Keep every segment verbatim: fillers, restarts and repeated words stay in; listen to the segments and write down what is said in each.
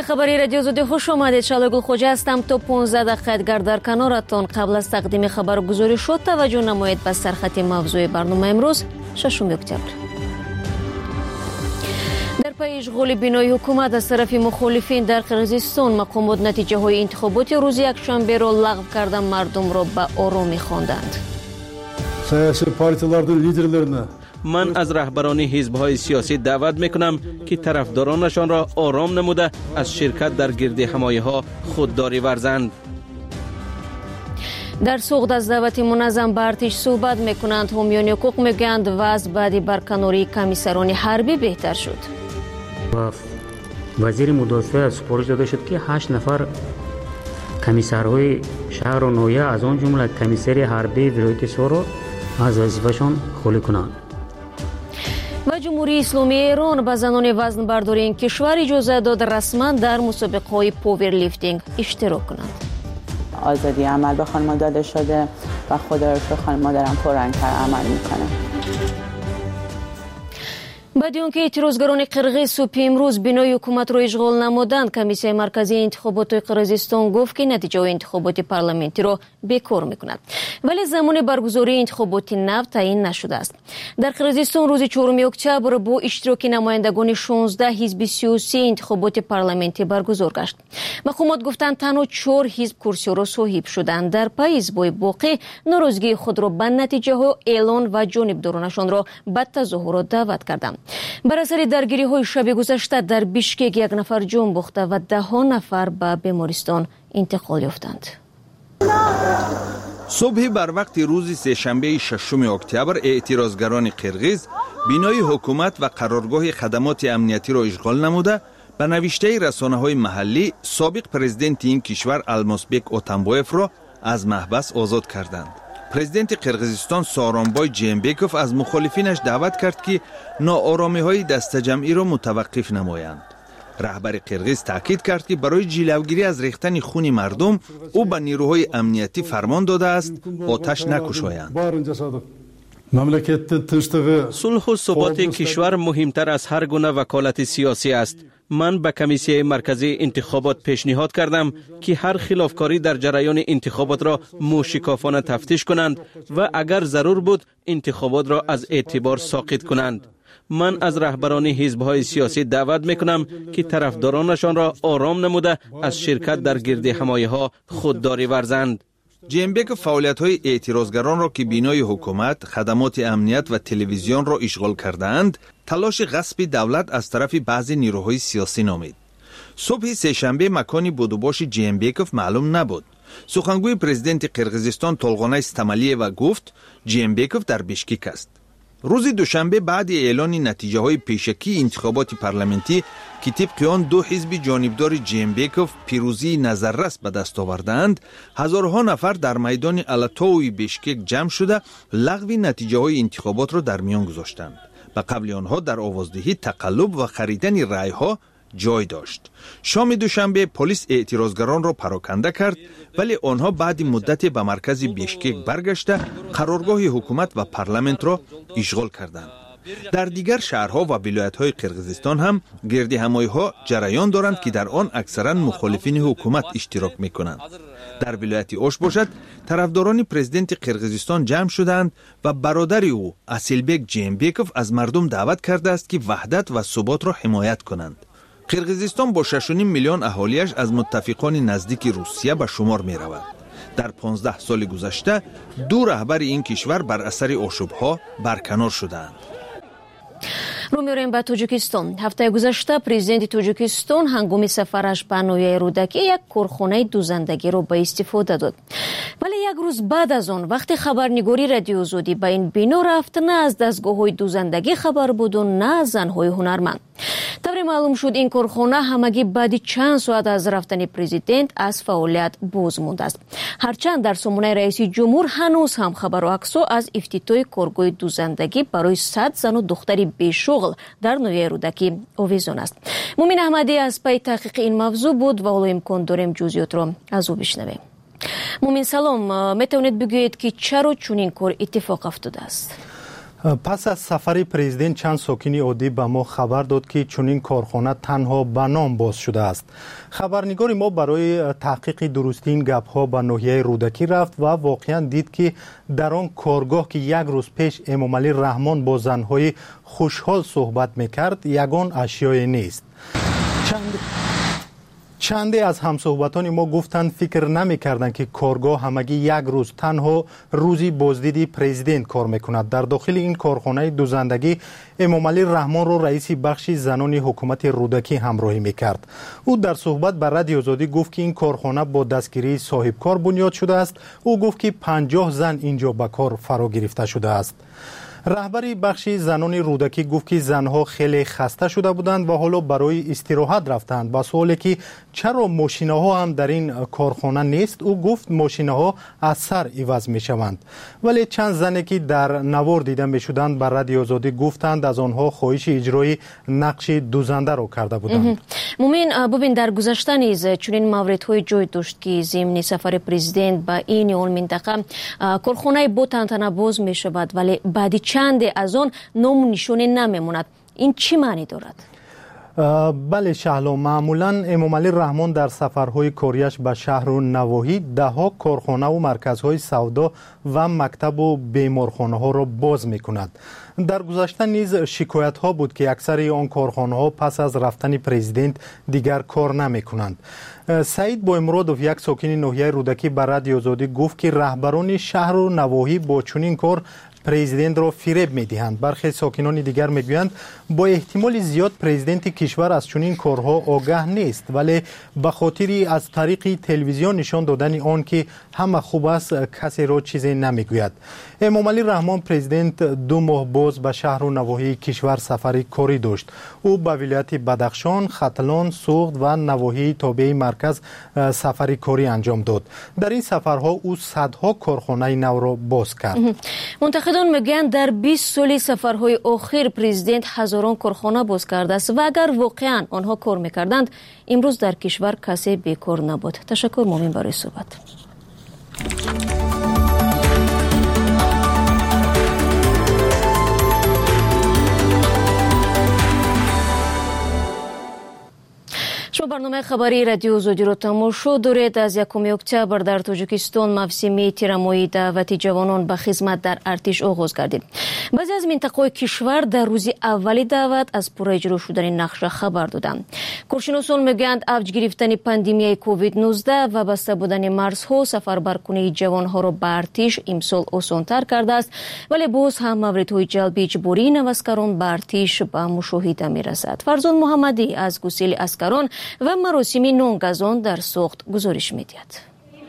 خبری رادیو زودی خوش آمدید. شعله گل خوجه هستم. تا پانزده دقیقه گر در کنارتون. قبل از تقدیم خبرگزاری شد توجه نمایید به سرخط موضوع برنامه امروز ششم اکتبر. در پی اشغال بینای حکومت از طرف مخالفین در قرقیزستان، مقامات نتیجه های انتخابات روز یکشنبه را لغو کرده مردم را به آرامی خواندند. سیاسی پارتیلردن لیدرلرine من از رهبران حزب‌های سیاسی دعوت می‌کنم که طرفدارانشان را آرام نموده از شرکت در گرد همایی‌ها خودداری ورزند. در سوغد از دعوت منظم به ارتش صحبت می‌کنند. حامیان حقوق میگویند وضع بعد برکناری کمیسران حربی بهتر شد. وزیر مدافع سپارش داده شد که هشت نفر کمیسرهای شهر و ناحیه از آن جمله کمیسر حربی ولایت سوار از وظیفه‌شان خالی کنند. و جمهوری اسلامی ایران به زنان وزن برداری این کشور اجازه داد رسما در مسابقه های پاور لیفتینگ اشتراک کنند. آزادی عمل به خانم‌ها داده شده و خدا رو شکر خانم‌ها دارن پررنگ‌تر عمل میکنه. بعد اینکه اعتراضگران قرقیز صبح امروز بینای حکومت را اشغال نمودند، کمیسیون مرکزی انتخابات قرقیزستان گفت که نتیجه انتخابات پارلمانی را بیکار میکند، ولی زمان برگزاری انتخابات نو تعیین نشده است. در قرقیزستان روز چهارم اکتبر با اشتراک نمایندگان شانزده حزب سیاسی انتخابات پارلمانی برگزار گشت. مقامات گفتند تنها چهار حزب کرسی را صاحب شدند. در پی حزب‌های باقی ناراضگی خود را به نتیجه ها اعلان و جانبدارانشان را به تظاهرات دعوت کردند. بر اثر درگیری های شب گذشته در بیشکک یک نفر جان باخته و ده ها نفر به بیمارستان انتقال یافتند. صبح بر وقت روز سه‌شنبه ششم اکتبر اعتراضگران قرقیز بینای حکومت و قرارگاه خدمات امنیتی را اشغال نموده به نوشته رسانه‌های محلی سابق پرزیدنت این کشور المازبek اتنبایف را از محبس آزاد کردند. پرزیدنت قرقیزستان سارانبای جیمبکوف از مخالفینش دعوت کرد که ناآرامی‌های دسته جمعی را متوقف نمایند. رهبر قرقیز تاکید کرد که برای جلوگیری از ریختن خون مردم او به نیروهای امنیتی فرمان داده است آتش نکشایند. صلح و ثبات کشور مهمتر از هر گونه وکالت سیاسی است. من به کمیسیون مرکزی انتخابات پیشنهاد کردم که هر خلافکاری در جریان انتخابات را موشکافانه تفتیش کنند و اگر ضرور بود انتخابات را از اعتبار ساقط کنند. من از رهبران حزب‌های سیاسی دعوت می‌کنم که طرفدارانشان را آرام نموده از شرکت در گرد همایی‌ها خودداری ورزند. جیمبک فعالیت‌های اعتراضگران را که بینای حکومت، خدمات امنیت و تلویزیون را اشغال کردند، تلاش غصب دولت از طرف بعضی نیروهای سیاسی نامید. صبح سه‌شنبه مکانی بودوباش جیمبکوف معلوم نبود. سخنگوی پرزیدنت قرقیزستان طلقانای استمالیوا گفت جیمبکوف در بیشکک است. روز دوشنبه بعد اعلان نتیجه های پیشکی انتخابات پارلمانی که طبق آن دو حزب جانبدار جیمبکوف پیروزی نظررس به دست آوردند، هزارها نفر در میدان الاتاوی بیشکک جمع شده لغو نتیجه های انتخابات را در میان گذاشتند. و قبل آنها در آوازدهی تقلب و خریدن رای ها جای داشت. شام دوشنبه پلیس اعتراضگران را پراکنده کرد، ولی آنها بعد مدت به مرکز بیشکک برگشته قرارگاه حکومت و پارلمان را اشغال کردند. در دیگر شهرها و ولایت‌های قرقیزستان هم گرد همایی‌ها جریان دارند که در آن اکثرا مخالفین حکومت اشتراک می‌کنند. در ولایت اوش باشد طرفداران پرزیدنت قرقیزستان جمع شدند و برادر او اسیلبک جیمبکوف از مردم دعوت کرده است که وحدت و ثبات را حمایت کنند. قرقیزستان با شش و نیم میلیون اهالیش از متفقان نزدیک روسیه به شمار می رود. در پانزده سال گذشته دو رهبر این کشور بر اثر آشوب‌ها برکنار شدند. رو می‌رویم به تاجیکستان. هفته گذشته پرزیدنت تاجیکستان هنگام سفرش به ناحیه رودکی یک کارخانه دوزندگی را به استفاده داد. ولی یک روز بعد از آن وقتی خبرنگاری رادیو زودی به این بنا رفت، نه از دستگاه‌های دوزندگی خبر بود و نه از زن‌های هنرمند. طوری معلوم شد این کارخانه همگی بعد چند ساعت از رفتن پرزیدنت از فعالیت باز مانده است. هرچند در سامانه رئیس جمهور هنوز هم خبر و عکس از افتتاح کارگاه دوزندگی برای صد زن و دختر بیشغل در ناحیه رودکی آویزان است. مومن احمدی از پی تحقیق این موضوع بود و حالا امکان داریم جزئیات را از او بشنویم. مومن سلام، میتونید بگویید که چرا چنین کار اتفاق افتاده است؟ پس از سفر پرزیدنت چند ساکن عادی به ما خبر داد که چنین کارخانه تنها به نام باز شده است. خبرنگار ما برای تحقیق درستی این گپ‌ها به ناحیه رودکی رفت و واقعا دید که در آن کارگاه که یک روز پیش امامعلی رحمان با زنهای خوشحال صحبت میکرد یگان اشیای نیست. چند چندی از همصحبتان ما گفتند فکر نمی‌کردند که کارگاه همگی یک روز تنها روزی بازدید پرزیدنت کار میکند. در داخل این کارخانه دوزندگی امامعلی رحمان را رئیس بخش زنان حکومت رودکی همراهی میکرد. او در صحبت بر رادیو آزادی گفت که این کارخانه با دستگیری صاحبکار بنیاد شده است. او گفت که پنجاه زن اینجا به کار فرا گرفته شده است. رهبری بخش زنان رودکی گفت که زنها خیلی خسته شده بودند و حالا برای استراحت رفتند. با سوالی که چرا ماشین‌ها هم در این کارخانه نیست، او گفت ماشین‌ها از سر عوض می‌شوند. ولی چند زنی که در نوار دیده می‌شدند بر رادیو آزادی گفتند از آنها خواهش اجرای نقش دوزنده را کرده بودند. مومن ببین در گذشته نیز چنین موردهای جای داشت که ضمن سفر پرزیدنت به این اون منطقه کارخانه با تنتنه باز می‌شود ولی بعدی چند از آن نام نشانه نمیموند. این چی معنی دارد؟ بله شهلا، معمولا امامعلی رحمان در سفرهای کاریش به شهر و نواحی دهها کارخانه و مرکزهای سودا و مکتب و بیمارخانه ها را باز می کند. در گذشته نیز شکایت ها بود که اکثر آن کارخانه ها پس از رفتن پرزیدنت دیگر کار نمی کنند. سعید بایمرادوف یک ساکن ناحیه رودکی بر رادیو آزادی گفت که رهبران شهر و نواحی با چنین کار پرزیدنت را فریب می‌دهند. برخی ساکنان دیگر میگویند با احتمال زیاد پرزیدنت کشور از چنین کارها آگاه نیست ولی به خاطر از طریق تلویزیون نشان دادن آن که همه خوب است کسی را چیزی نمیگوید. امامعلی رحمان پرزیدنت دو ماه باز به شهر و نواحی کشور سفر کاری داشت. او به ولایت بدخشان، ختلان، سوخت و نواحی تابع مرکز سفر کاری انجام داد. در این سفرها او صدها کارخانه نو را باز کرد. منتقدان میگن در بیست سال سفرهای اخیر پرزیدنت هزاران کارخانه باز کرده است و اگر واقعا آنها کار میکردند امروز در کشور کسی بیکار نبود. تشکر مومن برای صحبت. شما برنامه خبری رادیو آزادی را تماشا دارید. از یکم اکتبر در تاجیکستان موسم تیرمایی دعوت جوانان به خدمت در ارتش آغاز گردید. بعضی از منطقه‌های کشور در روز اولی دعوت از پورا اجرا شدن نقشه خبر دادند. کارشناسان میگویند افزایش گرفتن پاندمی کووید نوزده و بسته بودن مرزها سفربرکنی جوانها را به ارتش امسال آسان‌تر کرده است ولی باز هم موردهای جلب اجباری نواسکران به ارتش به مشاهده می‌رسد. فرزان محمدی از گسیل اسکران و مراسم نونگزان در سوخت گزارش می‌دهد.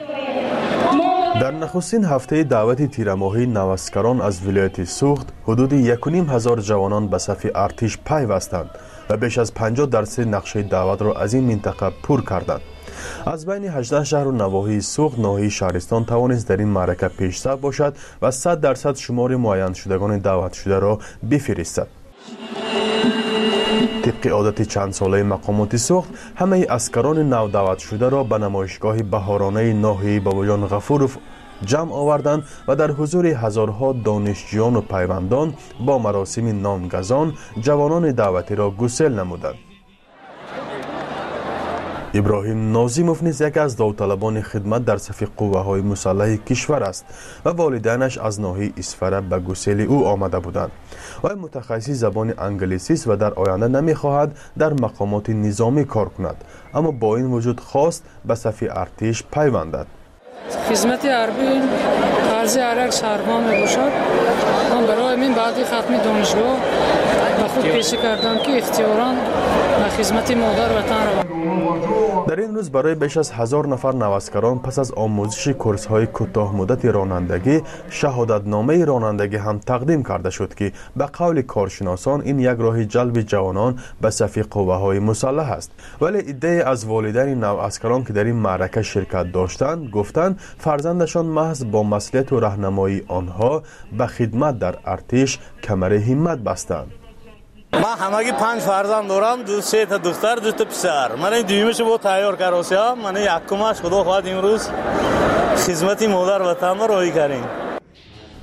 در نخستین هفته دعوت تیرماهی نواسکران از ولایت سوخت حدود یک و نیم هزار جوانان به صف ارتش پیوستند و بیش از پنجاه درصد نقشه دعوت را از این منطقه پر کردند. از بین هجده شهر و نواحی سوخت ناحیه شهرستان توانست در این معرکه پیشرو باشد و صد درصد شمار معین شدگان دعوت شده را بفرستد. طبق عادت چند ساله مقامات سوخت همه اسکران نو دعوت شده را به نمایشگاه بهارانه ناحیه بابایان غفورف جمع آوردند و در حضور هزارها دانشجویان و پیوندان با مراسم نامگزان جوانان دعوتی را گسیل نمودند. ابراهیم نازیموف نیز یک از داوطلبان خدمت در صف قوه های مسلح کشور است و والدینش از ناحیه اسفره به گسیل او آمده بودند. او متخصص زبان انگلیسی است و در آینده نمیخواهد در مقامات نظامی کار کند، اما با این وجود خواست به صف ارتش پیوندد. خدمت حربی ارزی هر یک شهروند میباشد. من برای من بعد ختم دانشگاه به خود پیشه کردم که اختیاراً به خدمت مادر وطن روم. در این روز برای بیش از هزار نفر نواسکران پس از آموزش کورس های کوتاه مدت رانندگی شهادت نامه رانندگی هم تقدیم کرده شد که به قول کارشناسان این یک راه جلب جوانان به صف قوه های مسلح است. ولی ایده از والدین نواسکران که در این معرکه شرکت داشتند گفتند فرزندشان محض با مسئولیت و راهنمایی آنها به خدمت در ارتش کمر همت بستند. من همگی پنج فرزند دارم، دو سه تا دختر دو تا پسر. من این دویمش با تیار کردم. من یکمش خدا خواهد امروز خدمت مادر وطن را راهی کردیم.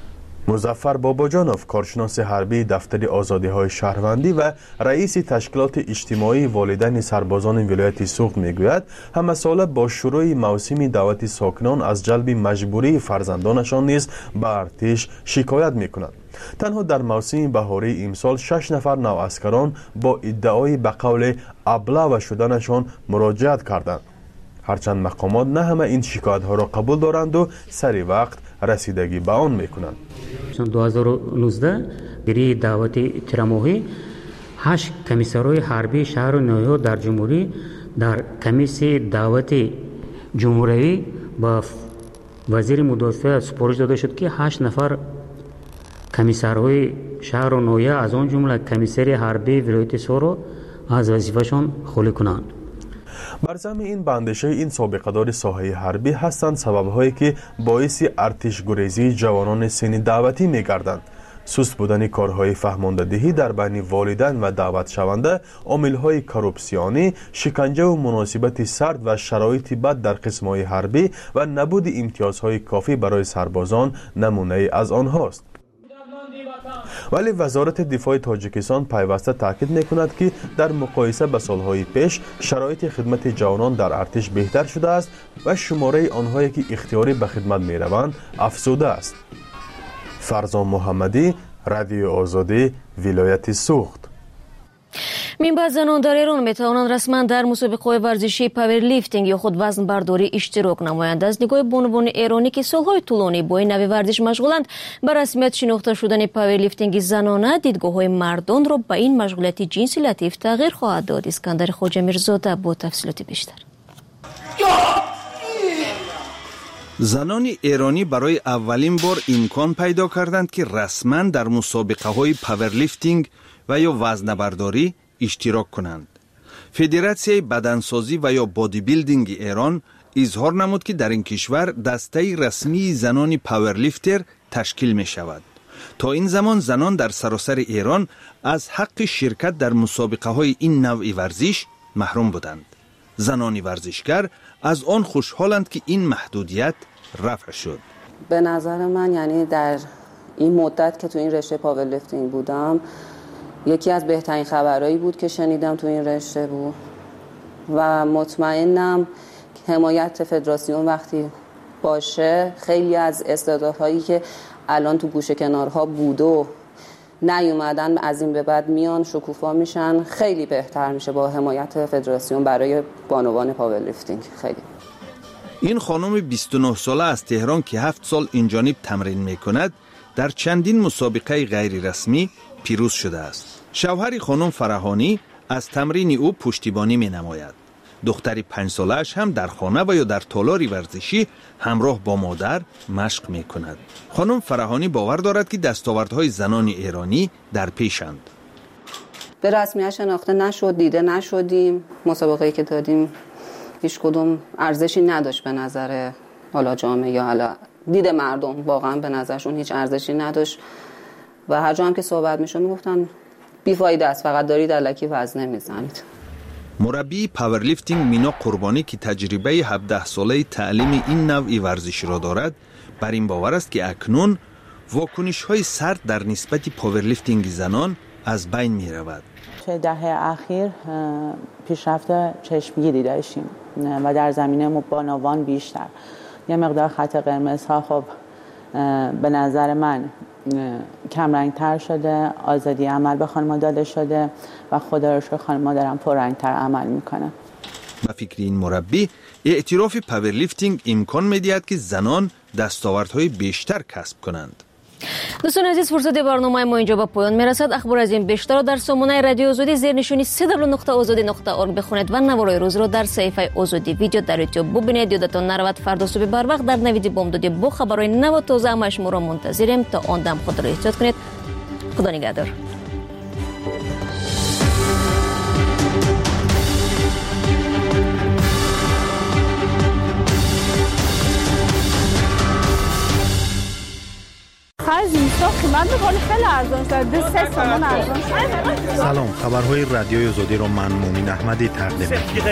مظفر باباجانوف، کارشناس حربی دفتر آزادی‌های شهروندی و رئیس تشکیلات اجتماعی والدین سربازان ولایت سوخت میگوید همه ساله با شروع موسم دعوت ساکنان از جلب مجبوری فرزندانشان نیز به ارتش شکایت میکنند. تنها در موسم بهاری امسال شش نفر نواسکران با ادعای به قول ابله شدنشان مراجعت کردند. هرچند مقامات نه همه این شکایت ها را قبول دارند و سری وقت رسیدگی به آن میکنند. دو هزار و نوزده گری دعوت تراموهی هشت کمیسارای حربی شهر نویو در جمهوری در کمیسی دعوت جمهوری با وزیر مدافع سپارش داده شد که هشت نفر کمیسارای شهر نویو از آن جمله کمیسری حربی ولایت سورو از وظیفه‌شان خالی کنند. بر ضمن این بندشه این سابقه‌دار ساحه حربی هستند سبب‌هایی که باعث ارتش گریزی جوانان سن دعوتی می‌گردند. سست بودن کارهای فهماندهی در بین والدین و دعوت شونده، عامل‌های کورپسیونی، شکنجه و مناسبت سرد و شرایط بد در قسم‌های حربی و نبود امتیازهای کافی برای سربازان نمونه از آنهاست. ولی وزارت دفاع تاجیکستان پیوسته تاکید میکند که در مقایسه با سالهای پیش شرایط خدمت جوانان در ارتش بهتر شده است و شماره آنهایی که اختیاری به خدمت میروند افزوده است. فرزان محمدی، رادیو آزادی، ولایت سوخت. منبع زنان در ایران میتوانند رسما در مسابقه‌های ورزشی پاور لیفتینگ یا خود وزن برداری اشتراک نمایند. از نگاه بانوان ایرانی که سالهای طولانی با این نوع ورزش مشغولند، به رسمیت شناخته شدن پاور لیفتینگ زنانه دیدگاه‌های مردان را به این مشغولیت جنسی لطیف تغییر خواهد داد. اسکندر خواجه میرزاده با تفصیلات بیشتر. زنان ایرانی برای اولین بار امکان پیدا کردند که رسما در مسابقه‌های پاورلیفتینگ و یا وزنه‌برداری اشتراک کنند. فدراسیون بدنسازی و یا بادی بیلدینگ ایران اظهار نمود که در این کشور دسته رسمی زنان پاورلیفتر تشکیل می شود. تا این زمان زنان در سراسر ایران از حق شرکت در مسابقه‌های این نوع ورزش محروم بودند. زنان ورزشگر از آن خوشحالند که این محدودیت رفع شد. به نظر من یعنی در این مدت که تو این رشته پاورلیفتینگ بودم یکی از بهترین خبرهایی بود که شنیدم تو این رشته بود و مطمئنم حمایت فدراسیون وقتی باشه خیلی از استعدادهایی که الان تو گوشه کنارها بود و نیومدن از این به بعد میان شکوفا میشن، خیلی بهتر میشه با حمایت فدراسیون برای بانوان پاورلیفتینگ. خیلی این خانم بیست و نه ساله از تهران که هفت سال اینجانب تمرین میکند در چندین مسابقه غیر رسمی پیروز شده است. شوهر خانم فرهانی از تمرین او پشتیبانی می نماید. دختری پنج سالش هم در خانه و یا در تالار ورزشی همراه با مادر مشق می کند. خانم فرهانی باور دارد که دستاوردهای زنان ایرانی در پیشند. به رسمیت شناخته نشد، دیده نشدیم. مسابقه‌ای که دادیم هیچ کدوم ارزشی نداشت به نظر حالا جامعه یا حالا دید مردم، واقعا به نظرشون هیچ ارزشی نداشت و هر جا هم که صحبت میشد میگفتن بیفایده است، فقط دارید الکی وزنه میزنید. مربی پاورلیفتینگ مینا قربانی که تجربه هفده ساله تعلیم این نوع ورزش را دارد، بر این باور است که اکنون واکنش های سرد در نسبت پاورلیفتینگ زنان از بین می رود. دهه اخیر پیشرفت چشمگیری داشتیم و در زمینه بانوان بیشتر. یه مقدار خط قرمزها خب به نظر من کمرنگتر شده، آزادی عمل به خانم‌ها داده شده و خدا رو شکر خانم‌ها دارن پررنگتر عمل میکنن. به فکر این مربی اعتراف پاورلیفتینگ امکان میدهد که زنان دستاوردهای بیشتر کسب کنند. دوستان عزیز، فرصت برنامه ما اینجا به پایان میرسد. اخبار از این بیشتر را در سامانه رادیو آزادی زیر نشانی سه دبلیو نقطه آزادی نقطه اورگ بخونید و نوارای روز را در صفحه آزادی ویدیو در یوتیوب ببینید. یادتان نرود فردا صبح بر وقت در نوید بامدادی با خبرهای نو و تازه همه شما را منتظریم. تا آن دم خود را احتیاط کنید. خدا نگهدار. خرج اینستا قیمت خیلی خیلی ارزان شده. دو سه تومان ارزان شده. سلام، خبرهای رادیوی آزادی رو من مومین احمدی تقدیم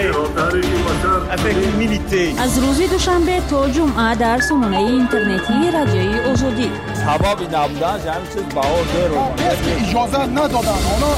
می‌کنم. از روز دوشنبه تا جمعه در سامانه اینترنتی رادیوی آزادی. حبابی نبودن همین چیز بها زیرو اجازه ندادن. حالا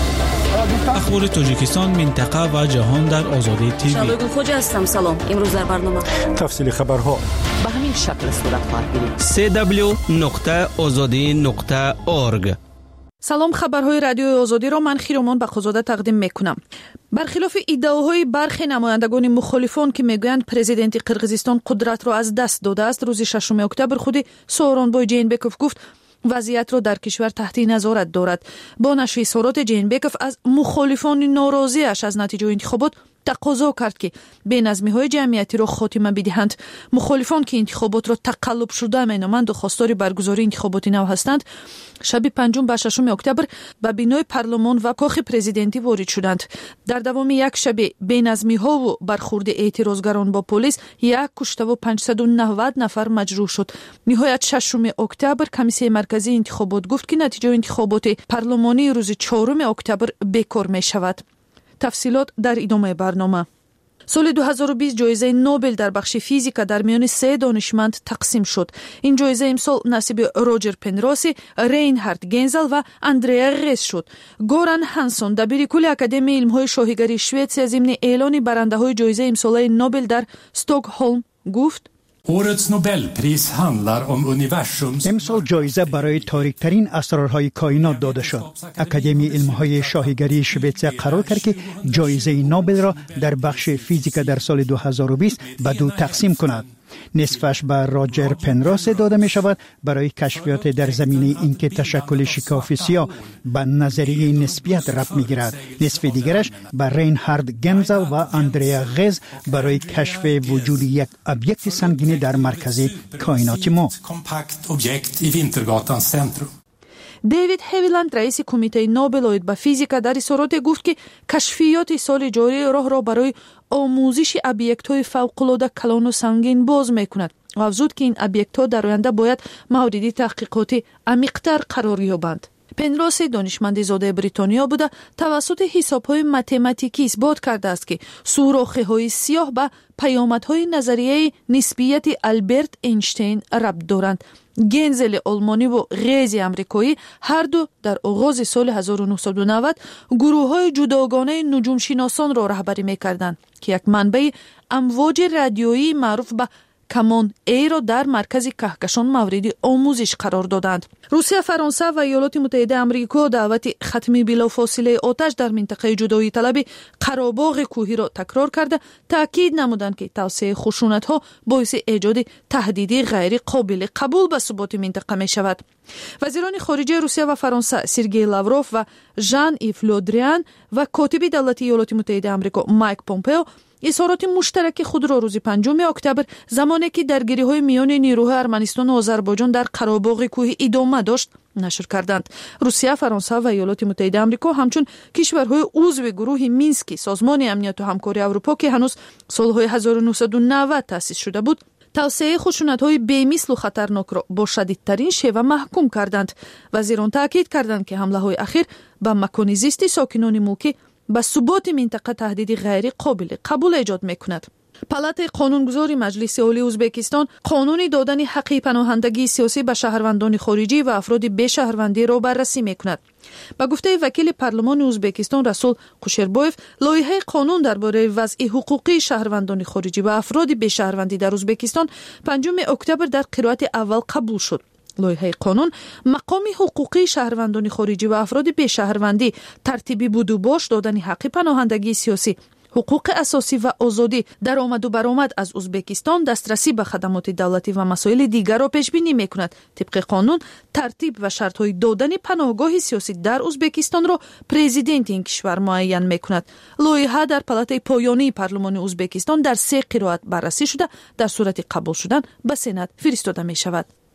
اخبار تاجیکستان، منطقه و جهان در آزادی تیوی. شبگون خوجا هستم. سلام. امروز در برنامه تفصیل خبرها به همین شکل صورت خواهد گرفت. سه دبلیو نقطه آزادی نقطه اورگ. سلام، خبرهای رادیوی آزادی را من خیرومان بخوزاده تقدیم میکنم. برخلاف ادعاهای برخی نمایندگان مخالفان که میگویند پرزیدنت قرقیزستان قدرت را از دست داده است، روز ششم اکتبر خود سورونبای جینبکوف گفت وضعیت را در کشور تحت نظارت دارد. با نشر اظهارات جینبکوف از مخالفان ناراضی‌اش از نتیجه انتخابات تقاضا کرد که بینظمی‌های جمعیتی را خاتمه بدهند. مخالفان که انتخابات را تقلب شده مینامند و خواستار برگزاری انتخابات نو هستند، شب پنجم به ششم اکتبر به بینای پارلمان و کاخ پرزیدنتی وارد شدند. در دوام یک شب بینظمی‌ها و برخورد اعتراضگران با پلیس، یک کشته و پانصد و نود نفر مجروح شد. نهایت ششم اکتبر کمیسیون مرکزی انتخابات گفت که نتیجه انتخابات پارلمانی روز چهارم اکتبر بیکار می شود. تفصیلات در ادامه برنامه. سال دو هزار و بیست جایزه نوبل در بخش فیزیک در میان سه دانشمند تقسیم شد. این جایزه امسال نصیب روجر پنروسی، رینهارد گنزل و اندریا غز شد. گوران هانسون دبیر کل اکادمی علم‌های شاهیگری شوئدیا ضمن اعلان برنده‌های جایزه امسال نوبل در استکهلم گفت: årets Nobelpris handlar om universums. امسال جایزه برای تاریک‌ترین اسرارهای کائنات داده شد. اکادمی علم‌های شاهیگری شوئدیا قرار کرد که جایزه نوبل را در بخش فیزیک در سال دو هزار و بیست به دو تقسیم کند. نصفش به راجر پنروس داده می شود برای کشفیات در زمینه اینکه تشکل شکاف سیاه به نظریه نسبیت ربط می گیرد. نصف دیگرش به رینهارد گنزل و اندریا غز برای کشف وجود یک ابیکت سنگینی در مرکز کائنات ما. دیوید هیویلند رئیس کمیته نوبل به فیزیک در اظهارات گفت که کشفیات سال جاری راه را برای آموزش ابیکت‌های فوق‌العاده کلان و سنگین باز می‌کند و افزود که این ابیکت‌ها در آینده باید مورد تحقیقات عمیق‌تر قرار یابند. پنروس دانشمند زاده بریتانیا بوده توسط حساب‌های متماتیکی اثبات کرده است که سوراخ‌های سیاه به پیامدهای نظریه نسبیت آلبرت اینشتین ربط دارند. گنزل آلمانی و غز امریکایی هر دو در آغاز سال هزار و نهصد و نود گروه‌های جداگانه نجوم شناسان را رهبری می‌کردند که یک منبع امواج رادیویی معروف به کمان ای را در مرکز کهکشان مورد آموزش قرار دادند. روسیه، فرانسه و ایالات متحده آمریکا دعوت ختم بلافاصله آتش در منطقه جدایی طلب قره‌باغ کوهی را تکرار کرده تاکید نمودند که توسعه خشونت‌ها باعث ایجاد تهدیدی غیر قابل قبول به ثبات منطقه می شود. وزیران خارجه روسیه و فرانسه سرگئی لاوروف و ژان ایف لودریان و کاتب دولتی ایالات متحده آمریکا مایک پومپئو اظهارات مشترک خود را روز پنجم اکتبر زمانی که درگیری‌های میان نیروهای ارمنستان و آذربایجان در قره‌باغ کوهی ادامه داشت نشر کردند. روسیه، فرانسه و ایالات متحده آمریکا همچون کشورهای عضو گروه مینسک سازمان امنیت و همکاری اروپا که هنوز سال‌های هزار و نهصد و نود تأسیس شده بود، توسعه خشونت‌های بی‌مثل و خطرناک را با شدیدترین شیوه محکوم کردند. وزیران تاکید کردند که حمله‌های اخیر به مکان زیست ساکنان موکی به ثبات منطقه تهدید غیر قابل قبول ایجاد می‌کند. پالات قانونگذار مجلس عالی ازبکستان قانون دادن حق پناهندگی سیاسی به شهروندان خارجی و افراد بی شهروندی را بررسی می‌کند. با گفته وکیل پارلمان ازبکستان رسول قوشربایف، لایحه قانون درباره وضع حقوقی شهروندان خارجی و افراد بی شهروندی در ازبکستان پنجم اکتبر در قرائت اول قبول شد. لایحه قانون مقام حقوقی شهروندان خارجی و افراد بی شهروندی، ترتیبی بود و باش دادن حق پناهندگی سیاسی، حقوق اساسی و آزادی، درآمد و برآمد از ازبکستان، دسترسی به خدمات دولتی و مسائل دیگر را پیش بینی می‌کند. طبق قانون ترتیب و شرط‌های دادن پناهگاه سیاسی در ازبکستان را پرزیدنت این کشور معین می‌کند. لایحه در پالات پایانی پارلمان ازبکستان در سه قرائت بررسی شده در صورت قبول شدن به سنات فرستاده می‌شود.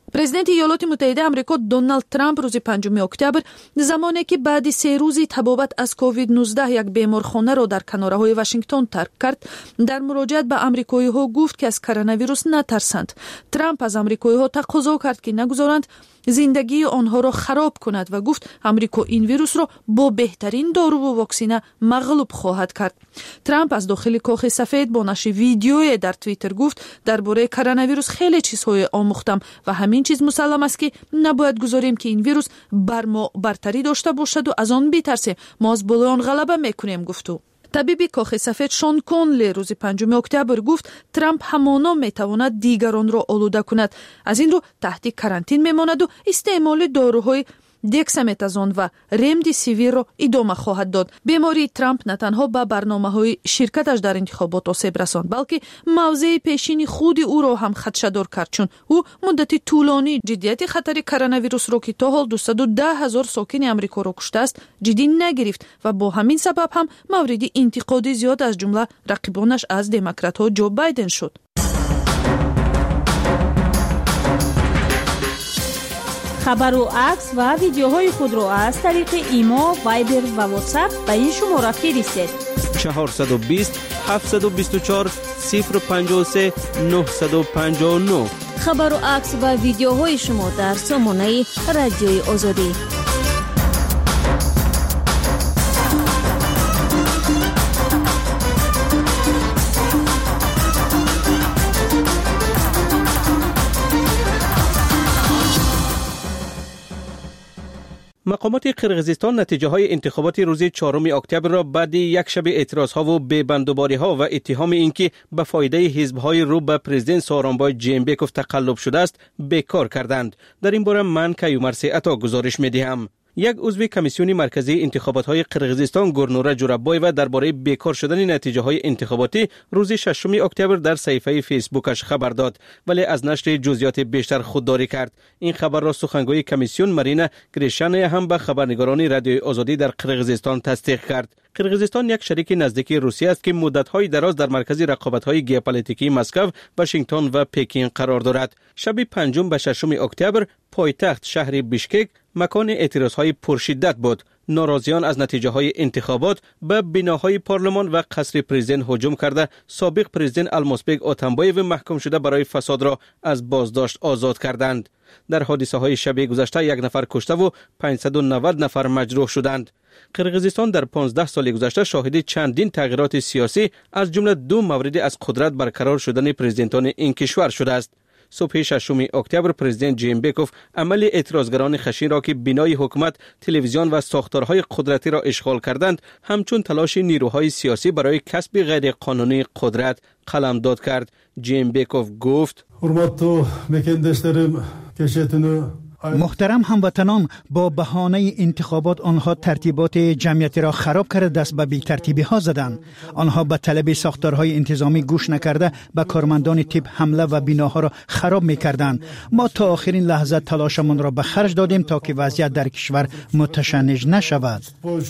президенти ایالات متحده آمریکا دونالد ترامپ روز پنجم اکتبر زمانی که بعد سه روزی تبابت از کووید نوزده یک بیمارخانه را در کناره‌های واشنگتن ترک کرد، در مراجعت به آمریکایی‌ها گفت که از کرونا ویروس نترسند. ترامپ از آمریکایی‌ها تقاضا کرد که نگذارند زندگی آنها را خراب کند و گفت آمریکا این ویروس را با بهترین دارو و واکسینه مغلوب خواهد کرد. ترامپ از داخل کاخ سفید با نشر ویدیویی در توییتر گفت درباره کرونا ویروس خیلی چیزهای آموختم و همین چیز مسلم است که نباید گذاریم که این ویروس بر ما برتری داشته باشد و از آن بترسیم. ما از بالای آن غلبه میکنیم گفت او. طبیب کاخ سفید شون کونلی روز پنجم اکتبر گفت ترامپ همانا میتواند دیگران را آلوده کند، از این رو تحت کرانتین میماند و استعمال داروهای دکسامتازون و رمدیسیویر را ادامه خواهد داد. بیماری ترامپ نه تنها به برنامه‌های شرکتش در انتخابات آسیب رساند، بلکه موضع پیشین خود او را هم خدشه‌دار کرد، چون او مدت طولانی جدیت خطر کرونا ویروس را که تا حال دویست و ده هزار ساکن آمریکا را کشته است جدی نگرفت و با همین سبب هم مورد انتقاد زیاد از جمله رقیبانش از دموکرات‌ها جو بایدن شد. خبر و عکس و ویدیوهای خود را از طریق ایما، وایبر و واتساپ به این شماره فرستید: چهارصد و بیست هفتصد و بیست و چهار صفر پنجاه و سه نهصد و پنجاه و نه. خبر و عکس و ویدیوهای شما در سامانه رادیوی آزادی. مقامات قرقیزستان نتیجه های انتخابات روز چهارم اکتبر را بعد یک شب اعتراض ها و ببندوباری ها و اتهام اینکه به فایده حزب های رو به پرزیدنت سورونبای جینبکوف تقلب شده است بیکار کردند. در این باره من کیومرث عطا گزارش می دهم. یک عضو کمیسیون مرکزی انتخابات های قرقیزستان گورنوره جورابایو درباره بیکار شدن نتیجه های انتخاباتی روز ششم اکتبر در صفحه فیسبوکش خبر داد، ولی از نشر جزئیات بیشتر خودداری کرد. این خبر را سخنگوی کمیسیون مارینا گریشانیا هم به خبرنگاران رادیوی آزادی در قرقیزستان تصدیق کرد. قرقیزستان یک شریک نزدیک روسیه است که مدت‌های دراز در مرکز رقابت‌های ژئوپلیتیکی مسکو، واشنگتن و پکین قرار دارد. شب پنجم به ششم اکتبر پایتخت شهر بیشکک مکان اعتراض‌های پرشدت بود. ناراضیان از نتیجه‌های انتخابات به بناهای پارلمان و قصر پرزیدنت هجوم کرده سابق پرزیدنت المازبک اتامبایو محکوم شده برای فساد را از بازداشت آزاد کردند. در حادثه‌های شب گذشته یک نفر کشته و پانصد و نود نفر مجروح شدند. قرقیزستان در پانزده سال گذشته شاهد چندین تغییرات سیاسی از جمله دو مورد از قدرت برقرار شدن پرزیدنتان این کشور شده است. صبح ششم اکتبر پرزیدنت جینبکوف عمل اعتراضگران خشن را که بنای حکومت، تلویزیون و ساختارهای قدرتی را اشغال کردند همچون تلاش نیروهای سیاسی برای کسب غیر قانونی قدرت قلمداد کرد. جینبکوف گفت: حرمتو مکندشترم کشتونو محترم هموطنان، با بهانه انتخابات آنها ترتیبات جمعیتی را خراب کرده دست به بی‌ترتیبی ها زدند. آنها به طلب ساختارهای انتظامی گوش نکرده به کارمندان تیپ حمله و بناها را خراب می‌کردند. ما تا آخرین لحظه تلاشمان را به خرج دادیم تا که وضعیت در کشور متشنج نشود.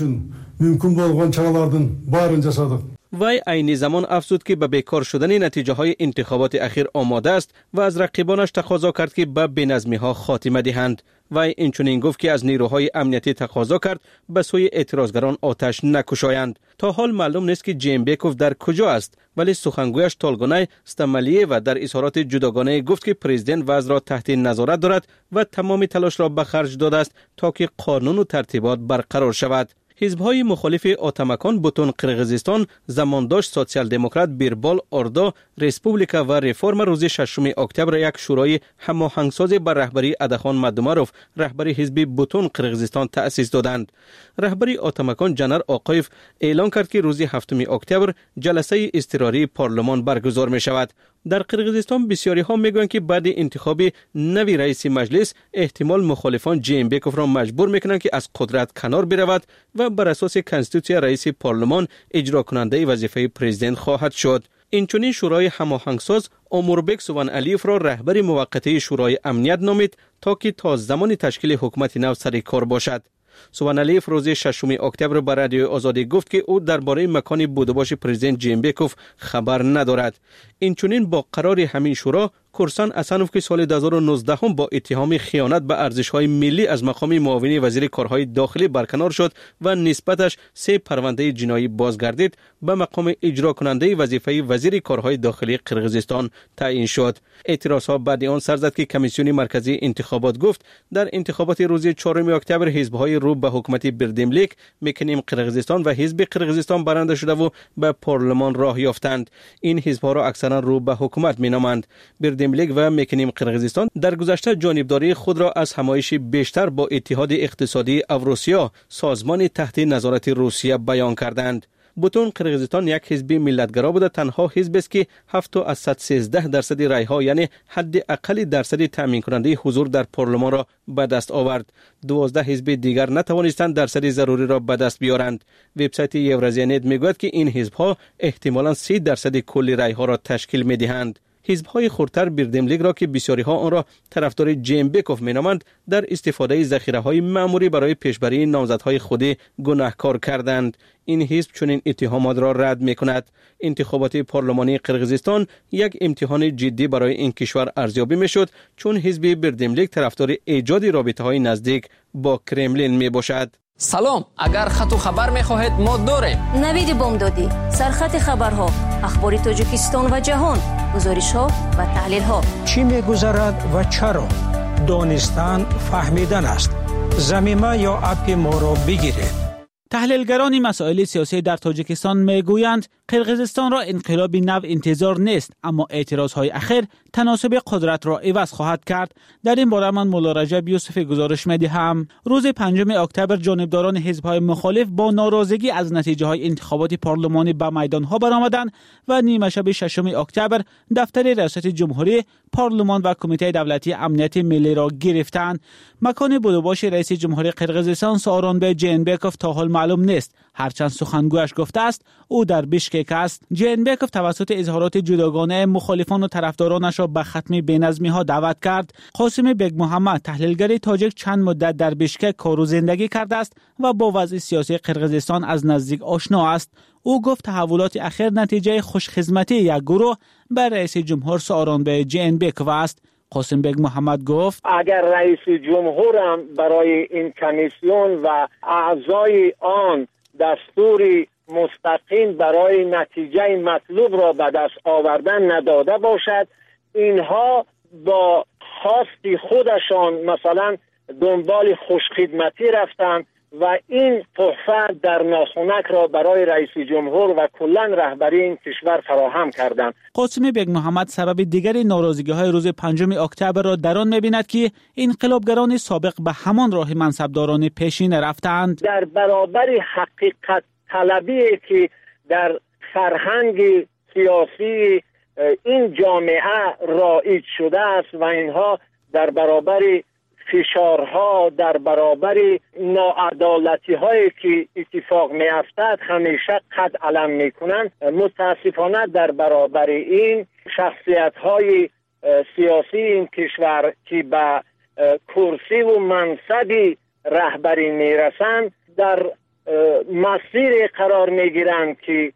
ممکن بولغان چاره‌لاردن بارınca sadık. وی عین زمان افزود که به بیکار شدن نتیجه های انتخابات اخیر آماده است و از رقیبانش تقاضا کرد که به بینظمی ها خاتمه دهند. وی اینچنین گفت که از نیروهای امنیتی تقاضا کرد به سوی اعتراضگران آتش نکشایند. تا حال معلوم نیست که جینبکوف در کجا است، ولی سخنگویش تولگونای استمالیه و در اظهارات جداگانه گفت که پرزیدنت وضع را تحت نظارت دارد و تمام تلاش را به خرج داده است تا که قانون و ترتیبات برقرار شود. حزب‌های مخالف اتمکان بوتون قرقیزستان، زمانداش سوسیال دموکرات بیربال اردو، ریسپوبلیکا و ریفورم روز ششم اکتبر یک شورای هماهنگساز بر رهبری ادخان مدوماروف رهبری حزب بوتون قرقیزستان تأسیس دادند. رهبری اتمکان جنرال آقایف اعلان کرد که روز هفتم اکتبر جلسه اضطراری پارلمان برگزار می شود. در قرقیزستان بسیاری ها میگویند که بعد انتخاب نوی رئیس مجلس احتمال مخالفان جینبکوف را مجبور میکنند که از قدرت کنار برود و بر اساس کنستیتوسیون رئیس پارلمان اجرا کننده وظیفه پرزیدنت خواهد شد. اینچنین شورای هماهنگساز اموربک سوان علیف را رهبر موقته شورای امنیت نامید تا که تا زمان تشکیل حکومت نو سر کار باشد. سوان علیف روز ششم اکتبر به رادیوی آزادی گفت که او درباره مکان بودباش پرزیدنت جینبکوف خبر ندارد. اینچنین با قرار همین شورا کورسان اسنوف که سال دو هزار و نوزده هم با اتهام خیانت به ارزش‌های ملی از مقام معاون وزیر کارهای داخلی برکنار شد و نسبتش سه پرونده جنایی بازگردید، به مقام اجرا کننده وظیفه وزیر کارهای داخلی قرقیزستان تعیین شد. اعتراضها بعد آن سر زد که کمیسیون مرکزی انتخابات گفت در انتخابات روز چهارم اکتبر حزب‌های رو به حکومت بردیملیک، میکنیم قرقیزستان و حزب قرقیزستان برنده شده و به پارلمان راه یافتند. این حزب‌ها را اکثرا رو به حکومت مینامند. بردیملیک و میکنیم قرقیزستان در گذشته جانبداری خود را از همایش بیشتر با اتحاد اقتصادی اوراسیا، سازمان تحت نظارت روسیه بیان کردند. بوتون قرقیزستان یک حزب ملتگرا بوده، تنها حزب است که هفت از صد و سیزده درصد رای ها یعنی حد اقل درصد تامین کننده حضور در پارلمان را به دست آورد. دوازده حزب دیگر نتوانستند درصد ضروری را به دست بیارند. وبسایت یورازیانت میگوید که این حزب ها احتمالاً سی درصد کل رای ها را تشکیل میدهند. حزب‌های خردتر بردیملیک را که بسیاری ها آن را طرفدار جنبکوف مینامند، در استفاده ذخیره‌های معمولی برای پیشبری نامزدهای خود گناهکار کردند. این حزب چنین اتهامات را رد می‌کند. انتخابات پارلمانی قرقیزستان یک امتحان جدی برای این کشور ارزیابی می‌شد، چون حزب بردیملیک طرفدار ایجاد رابطه‌های نزدیک با کرملین میباشد. سلام، اگر خط و خبر می‌خواهید ما داریم. نوید بامدادی، سرخط خبرها، اخبار تاجیکستان و جهان، گزارش‌ها و تحلیل‌ها. چی می‌گذرد و چرا؟ دانستن فهمیدن است. زمینه یا اپ ما را بگیرید. تحلیلگران مسائل سیاسی در تاجیکستان میگویند قرقیزستان را انقلاب نو انتظار نیست، اما اعتراضهای اخیر تناسب قدرت را عوض خواهد کرد. در این باره من مولا رجب یوسف گزارش می‌دهم. روز پنجم اکتبر جانبداران حزب‌های مخالف با ناراضگی از نتیجه‌های انتخابات پارلمانی به میدان‌ها برآمدند و نیمه شب ششم اکتبر دفتر ریاست جمهوری، پارلمان و کمیته دولتی امنیت ملی را گرفتند. مکان بودوباش رئیس جمهوری قرقیزستان سوارونبای جینبکوف تا حال معلوم نیست، هرچند سخنگویش گفته است او در بیشکک است. جینبکوف توسط اظهارات جداگانه مخالفان و طرفدارانش را به ختم بی‌نظمی‌ها دعوت کرد. قاسم بیگ محمد، تحلیلگر تاجیک، چند مدت در بیشکک کار و زندگی کرده است و با وضع سیاسی قرقیزستان از نزدیک آشنا است. او گفت تحولات اخیر نتیجه خوشخدمتی یک گروه بر رئیس جمهور سوارونبای جینبکوف است. قاسم بیگ محمد گفت اگر رئیس جمهورم برای این کمیسیون و اعضای آن دستوری مستقیم برای نتیجه مطلوب را به دست آوردن نداده باشد، اینها با خواستی خودشان مثلا دنبال خوشخدمتی رفتند و این تحفه در ناخنک را برای رئیس جمهور و کلا رهبری این کشور فراهم کردند. قاسم بیگ محمد سبب دیگر ناراضگی‌های روز پنجم اکتبر را در آن می‌بیند که انقلابگران سابق به همان راه منصبداران پیشین رفتند. در برابر حقیقت طلبی که در فرهنگ سیاسی این جامعه رایج شده است و اینها در برابر فشارها، در برابر ناعدالتی هایی که اتفاق می افتد همیشه قد علم می کنند. متاسفانه در برابر این شخصیت های سیاسی این کشور که به کرسی و منصبی رهبری می رسند در مسیر قرار می گیرند که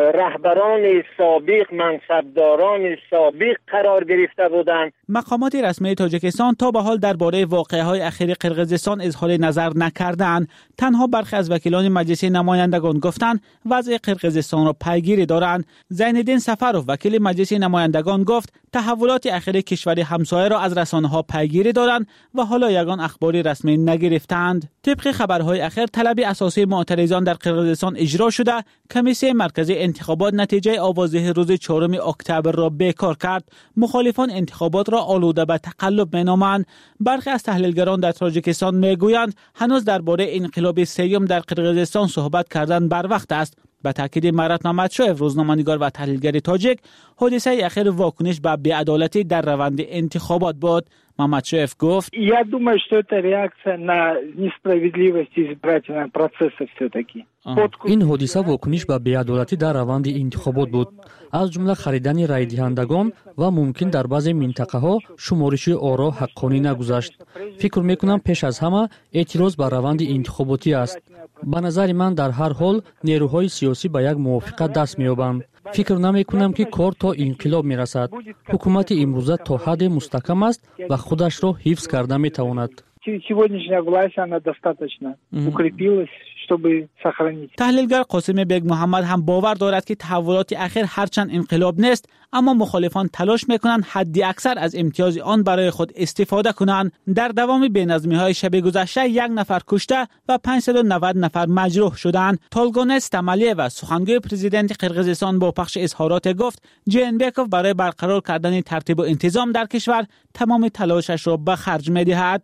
رهبران سابق، منصبداران سابق قرار گرفته بودند. مقامات رسمی تاجیکستان تا به حال درباره واقعه‌های اخیر قرقیزستان اظهار نظر نکردند. تنها برخی از وکیلان مجلس نمایندگان گفتند وضع قرقیزستان را پیگیری دارند. زینالدین سفروف، وکیل مجلس نمایندگان، گفت تحولات اخیر کشور همسایه را از رسانه‌ها پیگیری دارند و حالا یگان اخباری رسمی نگرفتند. طبق خبرهای اخیر طلب اساسی معترضان در قرقیزستان اجرا شده. کمیسیون مرکزی انتخابات نتیجه آوازه روز چهارم اکتبر را بیکار کرد. مخالفان انتخابات را آلوده به تقلب مینامند. برخی از تحلیلگران در تاجیکستان میگویند هنوز درباره انقلاب سیوم در قرقیزستان صحبت کردن بر وقت است. به تاکید مرات ممدشویف، روزنامه‌نگار و تحلیلگر تاجیک، حادثه اخیر واکنش به بی‌عدالتی در روند انتخابات بود. Мамачев гуфт: Я думаю, что это реакция на несправедливость избирательного процесса все-таки. ин ҳодиса вокуниш ба беадолатӣ дар раванди интихобот буд, аз ҷумла харидани райдиҳандагон ва мумкин дар баъзе минтақаҳо шумориши оро ҳаққонӣ нагузашт. фикр мекунам пеш аз ҳама эътироз ба раванди интихоботӣ аст. ба назари ман дар ҳар ҳол нерӯҳои сиёсӣ ба як мувофиқат даст меёбанд. فکر نمی کنم که کار تا انقلاب می رسد. حکومت امروزه تا حد مستحکم است و خودش را حفظ کرده می تواند. Сегодняшняя власть, она достаточно укрепилась, чтобы сохранить. تحلیلگر قاسم بیگ محمد هم باور دارد که تحولات اخیر هرچند انقلاب نیست، اما مخالفان تلاش میکنند حدی اکثر از امتیاز آن برای خود استفاده کنند. در دوام بی‌نظمی های شب گذشته یک نفر کشته و پانصد و نود نفر مجروح شدند. تولگونس تمالیه و سخنگوی پرزیدنت قرقیزستان با پخش اظهارات گفت جینبکوف برای برقرار کردن ترتیب و انتظام در کشور تمام تلاشش را به خرج می‌دهد.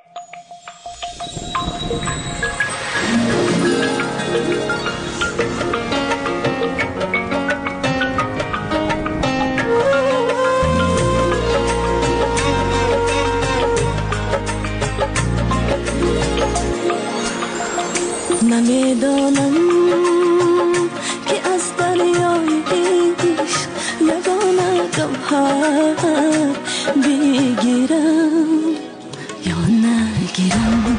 نمیدانم که از دریای عشق یگانه گوهر بگیرم یا نگیرم.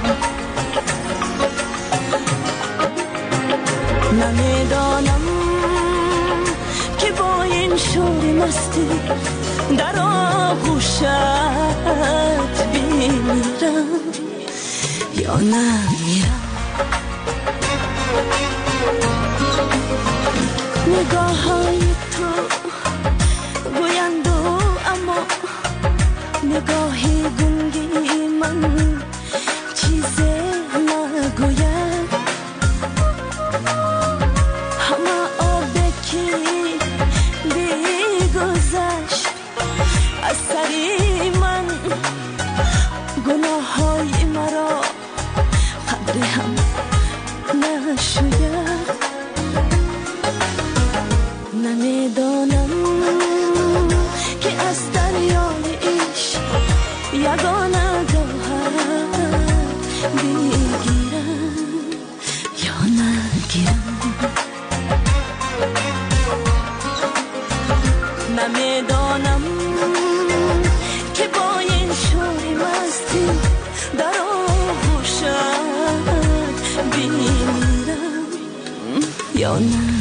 نمیدانم که با این شور مستی در آغوشت بمیرم یا نمیرم. نگاه های تو گویند اما نگاهی گنگی من چیزی نگوید. همه آبه که بیگذشت از سری من گناه های مرا قدر هم نشوید. نمیدانم که از دریای عشق یگانه گوهر بگیرم یا نگیرم. نمیدانم که با این شور مستی در آغوشت بمیرم یا نمیرم.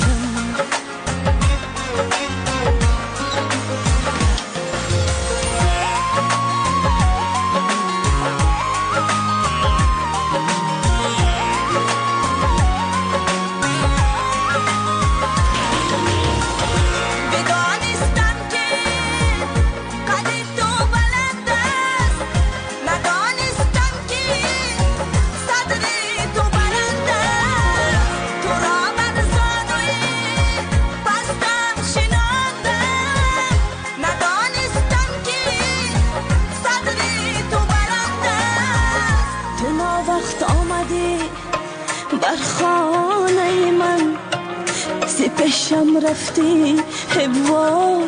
خانه من سی پیشم رفتی وای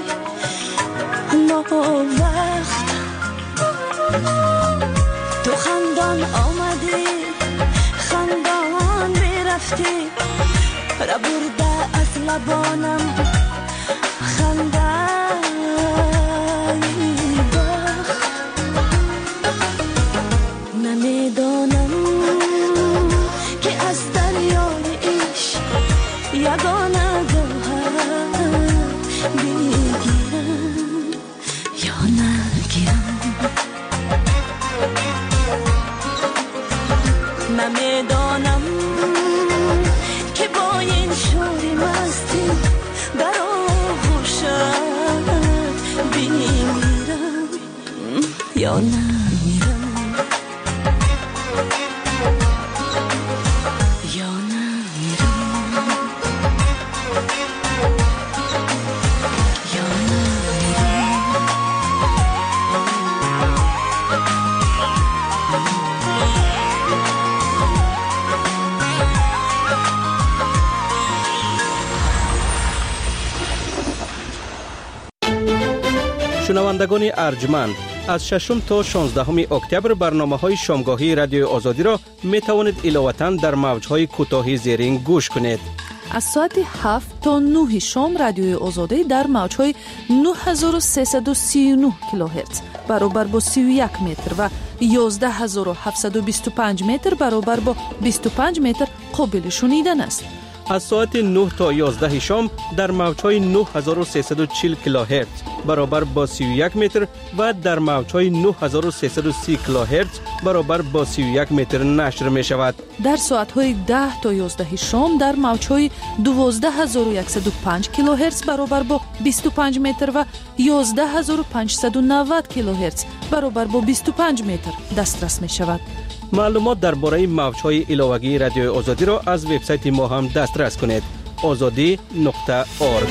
ناوقت. تو خندان آمدی خندان برفتی را برده از لبانم خنده بخت. نمیدانم از دریای عشق یگانه گوهر بگیرم یا نگیرم. نمیدانم که با این شور مستی در آغوشت بمیرم یا نمیرم. شنوندگان ارجمند، از ششم تا شانزدهم اکتبر برنامه‌های شامگاهی رادیو آزادی را می توانید علاوه‌اً در موج‌های کوتاه زیرین گوش کنید. از ساعت هفت تا نه شام رادیوی آزادی در موج‌های نه هزار و سیصد و سی و نه کیلوهرتز برابر با سی و یک متر و یازده هزار و هفتصد و بیست و پنج متر برابر با بیست و پنج متر قابل شنیدن است. از ساعت نه تا یازده شام در موج‌های نه هزار و سیصد و چهل کیلوهرتز برابر با سی و یک متر و در موج‌های نه هزار و سیصد و سی کیلوهرتز برابر با سی و یک متر نشر می شود. در ساعت‌های ده تا یازده شام در موج‌های دوازده هزار و صد و پنج کیلوهرتز برابر با بیست و پنج متر و یازده هزار و پانصد و نود کیلوهرتز برابر با بیست و پنج متر دسترس می شود. معلومات درباره موج‌های علاوگی رادیو آزادی را از وبسایت ما هم دسترس کنید: آزادی نقطه اورگ.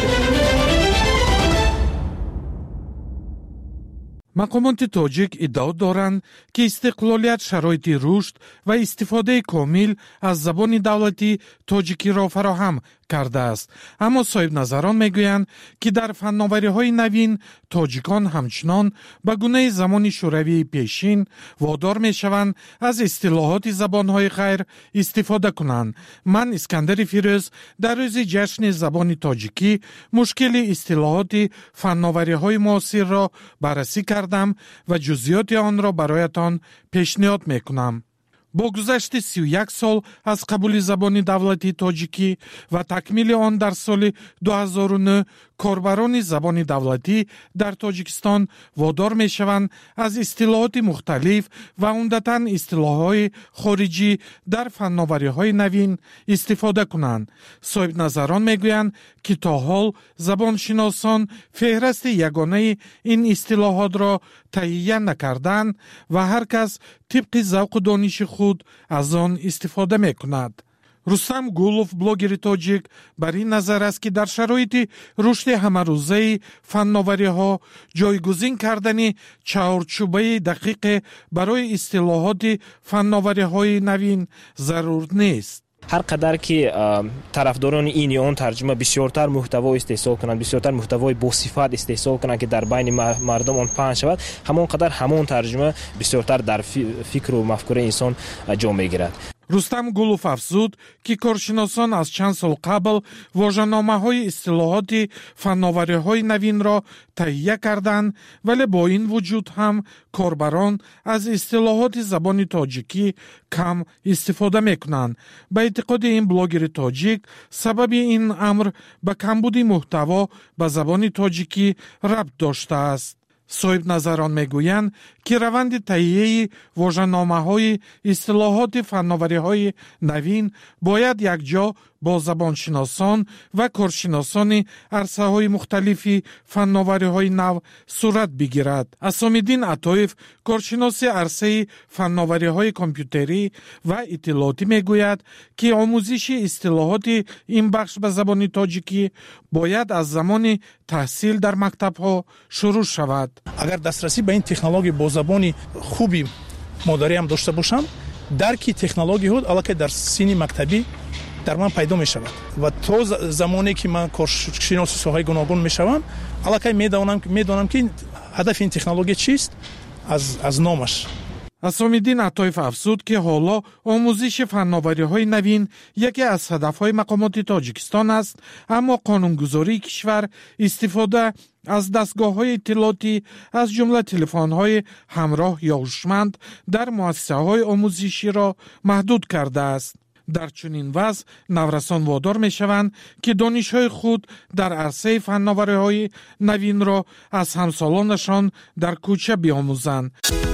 مقامات تاجیک ادعا دارند که استقلالیت شرایط رشد و استفاده کامل از زبان دولتی تاجیکی را فراهم کرده است، اما صاحب نظران میگویند که در فناوری‌های نوین تاجیکان همچنان به گونه زمان شوروی پیشین وادار میشوند از اصطلاحات زبان‌های غیر استفاده کنند. من اسکندر فیروز در روز جشن زبان تاجیکی مشکل اصطلاحات فناوری‌های معاصر را بررسی کردم و جزئیات آن را برایتان پیشنهاد میکنم. با گذشت سی و یک سال از قبول زبان دولتی تاجیکی و تکمیل آن در سال دو هزار و نه، کاربران زبان دولتی در تاجیکستان وادار می شوند از اصطلاحات مختلف و عمدتاً اصطلاحات خارجی در فناوری‌های نوین استفاده کنند. صاحب نظران می گویند که تا حال زبانشناسان فهرست یگانه این اصطلاحات را تهیه نکردند و هر کس طبق ذوق و دانش خود از آن استفاده می کند. رستم گولوف، بلوگر تاجیک، بر این نظر است که در شرایط رشد همه‌روزه فناوری‌ها جایگزین کردن چهارچوبه دقیق برای اصطلاحات فناوری‌های نوین ضرور نیست. هر قدر که طرفداران این یا آن ترجمه بسیارتر محتوا استحصال کنند، بسیارتر محتوای با صفت استحصال کنند که در بین مردم آن پخش شود، همان قدر همان ترجمه بسیارتر در فکر و مفکوره انسان جا میگیرد. رستم گولوف افزود که کارشناسان از چند سال قبل واژه‌نامه‌های اصطلاحات فناوری‌های نوین را تهیه کردند، ولی با این وجود هم کاربران از اصطلاحات زبان تاجیکی کم استفاده می‌کنند. به اعتقاد این بلاگر تاجیک، سبب این امر به کمبود محتوا به زبان تاجیکی ربط داشته است. صاحب نظران میگویند که روند تهیه واژه‌نامه‌های اصطلاحات فناوری‌های نوین باید یکجا با زبانشناسان و کارشناسان عرصه‌های مختلف فناوری‌های نو صورت بگیرد. اسام‌الدین عطایف، کارشناس عرصه فناوری‌های کامپیوتری و اطلاعاتی میگوید که آموزش اصطلاحات این بخش به زبان تاجیکی باید از زمان تحصیل در مکتب‌ها شروع شود. اگر دسترسی به این تکنولوژی با زبان خوبی مادری هم داشته باشم، درک تکنولوژی ها البته در سین مکتبی در من پیدا می شود و تا زمانی که من کارشناس ساحه گوناگون می شوم، البته میدانم میدانم که هدف این تکنولوژی چیست از از نامش. اسام‌الدین عطایف افزود که حالا آموزش فناوری‌های نوین یکی از هدف‌های مقامات تاجیکستان است، اما قانونگذاری کشور استفاده از دستگاه‌های اطلاعاتی از جمله تلفن‌های همراه یا هوشمند در مؤسسه‌های آموزشی را محدود کرده است. در چنین وضع نورسان وادار می شوند که دانش‌های خود در عرصه فناوری‌های نوین را از همسالانشان در کوچه بیاموزند.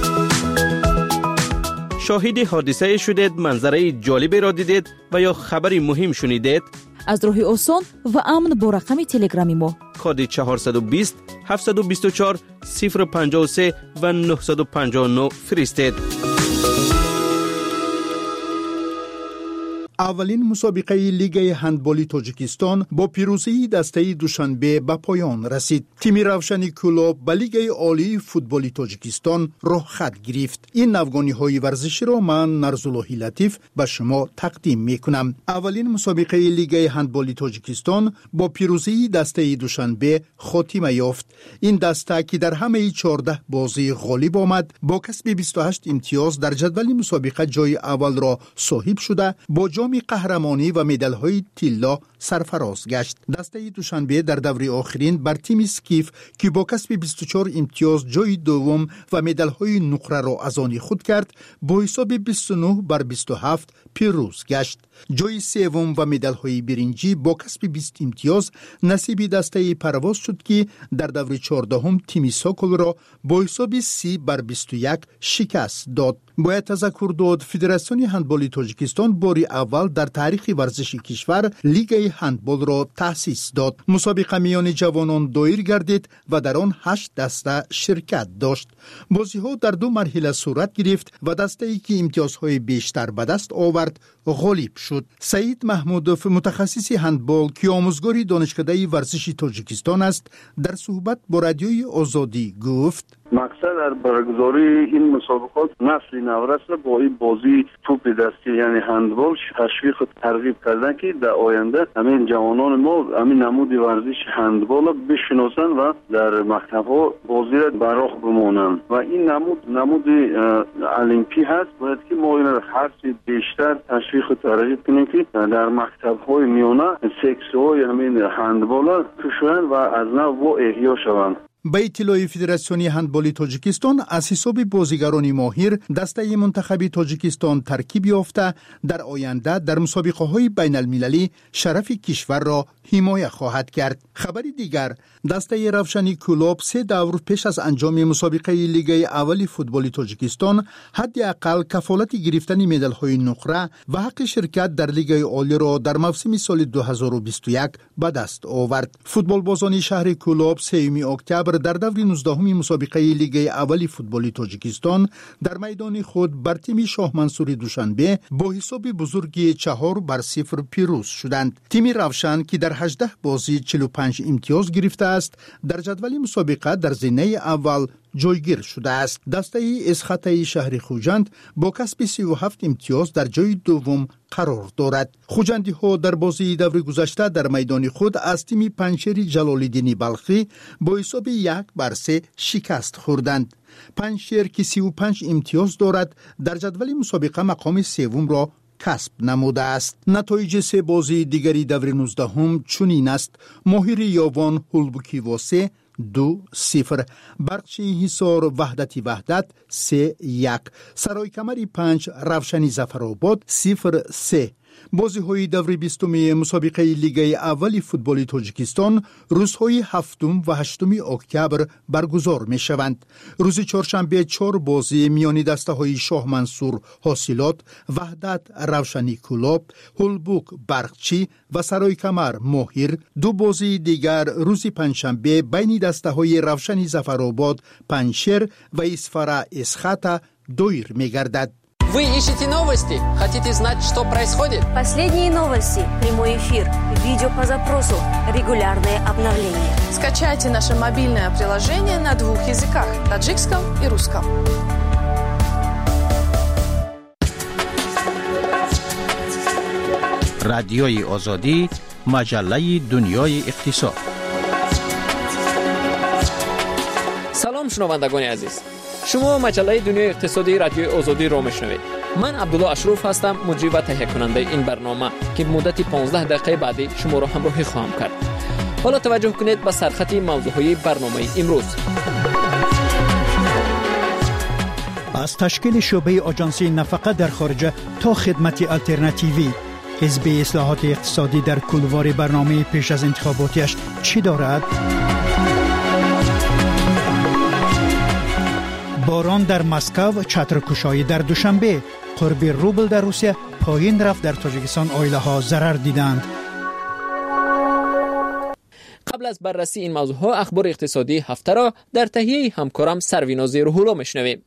شاهد حادثه شدید، منظره جالبی را دیدید و یا خبری مهم شنیدید؟ از راه آسان و امن با رقم تلگرامی ما کد چهارصد و بیست هفتصد و بیست و چهار صفر پنجاه و سه و نهصد و پنجاه و نه فرستید. اولین مسابقه لیگ هندبالی تاجیکستان با پیروزی دسته دوشنبه به پایان رسید. تیم روشنی کلوب به لیگ عالی فوتبالی تاجیکستان راه خط گرفت. این نوگانی های ورزشی را من نرزاللهی لطیف به شما تقدیم می کنم. اولین مسابقه لیگ هندبالی تاجیکستان با پیروزی دسته دوشنبه خاتمه یافت. این دسته که در همه چهارده بازی غالب آمد، با کسب بیست و هشت امتیاز در جدول مسابقه جای اول را صاحب شده، با جام جام قهرمانی و مدال‌های طلا سرفراز گشت. دسته دوشنبه در دوره آخرین بر تیم اسکیف که با کسب بیست و چهار امتیاز جای دوم و مدال‌های نقره را از آن خود کرد، با حساب بیست و نه بر بیست و هفت پیروز گشت. جای سوم و مدال‌های برنجی با کسب بیست امتیاز نصیب دسته پرواز شد که در دوره چهاردهم تیم ساکل را با حساب سی بر بیست و یک شکست داد. باید تذکر داد فدراسیون هندبال تاجیکستان باری اول در تاریخ ورزش کشور لیگ هندبال را تأسیس داد. مسابقه میان جوانان دایر گردید و در آن هشت دسته شرکت داشت. بازی‌ها در دو مرحله صورت گرفت و دسته‌ای که امتیازهای بیشتر به دست آورد غالب شد. سعید محمودوف متخصص هندبال که آموزگار دانشکده ورزش تاجیکستان است در صحبت با رادیوی آزادی گفت: مقصد در برگزاری این مسابقات نسل نورست با این بازی توپ دستی یعنی هندبال تشویق و ترغیب کردن که در آینده همین جوانان ما همین نمود ورزش هندبال را بشناسن و در مکتب‌ها بازی را بر راه بمانند و این نمود نمود المپی هست. باید که ما این را هر چه بیشتر تشویق و ترغیب کنیم که در مکتب‌های میانه سکس‌های همین هندبال را کشوند و از نو احیا شوند. به اطلاع فدراسیون هندبال تاجیکستان از حساب بازیگران ماهر دسته منتخب تاجیکستان ترکیب یافته در آینده در مسابقه های بین المللی شرف کشور را حمایت خواهد کرد. خبر دیگر، دسته روشنی کلوب سه دور پیش از انجام مسابقه لیگ اول فوتبال تاجیکستان حداقل کفالت گرفتن مدال های نقره و حق شرکت در لیگ عالی را در موسم سال دو هزار و بیست و یک به دست آورد. فوتبال بازان شهر کلوب سوم اکتبر در دور نوزدهم مسابقه لیگ اول فوتبال تاجیکستان در میدان خود بر تیم شاه منصور دوشنبه با حساب بزرگی چهار بر صفر پیروز شدند. تیم روشن که در هجده بازی چهل و پنج امتیاز گرفته است در جدول مسابقه در زینه اول جایگیر شده است. دسته اسخطه شهر خوجند با کسب سی و هفت امتیاز در جای دوم قرار دارد. خوجندی ها در بازی دور گذشته در میدان خود از تیم پنجشیر جلال‌الدین بلخی با حساب یک بر سه شکست خوردند. پنجشیر که سی و پنج امتیاز دارد در جدول مسابقه مقام سوم را کسب نموده است. نتایج سه بازی دیگری دور نوزدهم چنین است: ماهر یاوان هولبوکی واسه دو صفر، برقچی حصار وحدتی وحدت سه یک، سرای کمری پنج روشنی ظفرآباد صفر سه. بازی های دور بیستم مسابقه لیگ اول فوتبال تاجیکستان روزهای هفتم و هشتم اکتبر برگزار می شوند. روز چهارشنبه چهار بازی میان دسته های شاه منصور حاصلات، وحدت روشنی کلوب، هولبوک برقچی و سرای کمر ماهر. دو بازی دیگر روز پنجشنبه بین دسته های روشنی ظفرآباد پنجشیر و اسفره اسخطه دایر می گردد. Вы ищете новости? Хотите знать, что происходит? Последние новости, прямой эфир, видео по запросу, регулярные обновления. Скачайте наше мобильное приложение на двух языках – таджикском и русском. رادیوی آزادی، مجله دنیای اقتصاد. سلام شنوندگان عزیز. شما مجله دنیای اقتصادی رادیوی آزادی را میشنوید. من عبدالله اشرف هستم، مجری و تهیه کننده این برنامه که مدت پانزده دقیقه بعدی شما را همراهی خواهم کرد. حالا توجه کنید به سرخط موضوعهای برنامه امروز. از تشکیل شعبه آژانسی نفقه در خارج تا خدمت آلترناتیوی، حزب اصلاحات اقتصادی در کولوار برنامه پیش از انتخاباتیش چی دارد؟ باران در مسکو، چترکشایی در دوشنبه، قرب روبل در روسیه پایین رفت، در تاجیکستان آیله ها ضرر دیدند. قبل از بررسی این موضوع ها اخبار اقتصادی هفته را در تهیه همکارم سرویناز روح‌الله میشنویم.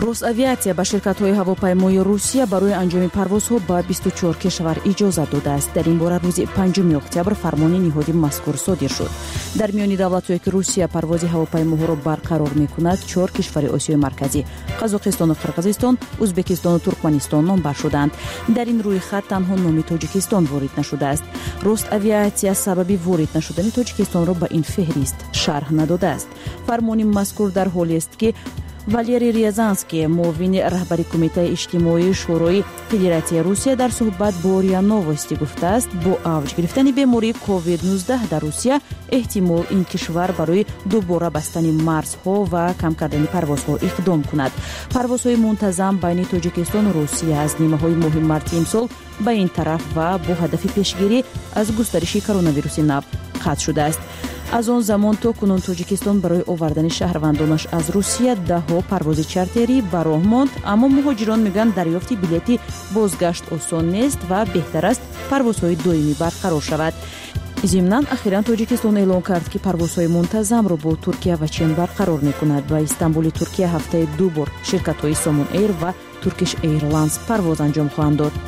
росавиатсия ба ширкатҳои ҳавопаймои русия барои анҷоми парвозҳо ба бисту чор кишвар иҷозат додааст. дар ин бора рӯзи панҷуми октябр фармони ниҳоди мазкур содир шуд. дар миёни давлатҳое ки русия парвози ҳавопаймоҳоро барқарор мекунад, чор кишвари осиёи марказӣ қазоқистону қирғизистон, ӯзбекистону туркманистон номбар шуданд. дар ин рӯйхат танҳо номи тоҷикистон ворид нашудааст. росавиатсия сабаби ворид нашудани тоҷикистонро ба ин феҳрист шарҳ надодааст. фармони мазкур дар ҳолест ки Валерий Рязанский, муовини раҳбари кумитаи иҷтимоии шӯрои Федератсияи Русия, дар суҳбат бо РИА Новости гуфтааст, бо авҷ гирифтани бемории ковид нуздаҳ дар Русия эҳтимол ин кишвар барои дубора бастани марзҳо ва кам кардани парвозҳо иқдом кунад. Парвозҳои мунтазам байни Тоҷикистону Русия аз нимаҳои моҳи марти имсол ба ин тараф ва бо ҳадафи пешгирӣ аз густариши коронавируси нав қатъ шудааст. аз он замон то кунун Тоҷикистон барои овардани шаҳрвандонаш аз Русия даҳо парвози чартерӣ ба роҳ монд, аммо муҳоҷирон мегӯянд дарёфти билети бозгашт осон нест ва беҳтар аст парвозҳои доимӣ барқарор шавад. зимнан ахиран Тоҷикистон эълон кард ки парвозҳои мунтазамро бо Туркия ва Чин барқарор мекунад. ба Истанбули Туркия ҳафтаи ду бор ширкатҳои Somon Air ва Turkish Airlines парвоз анҷом хоҳанд дод.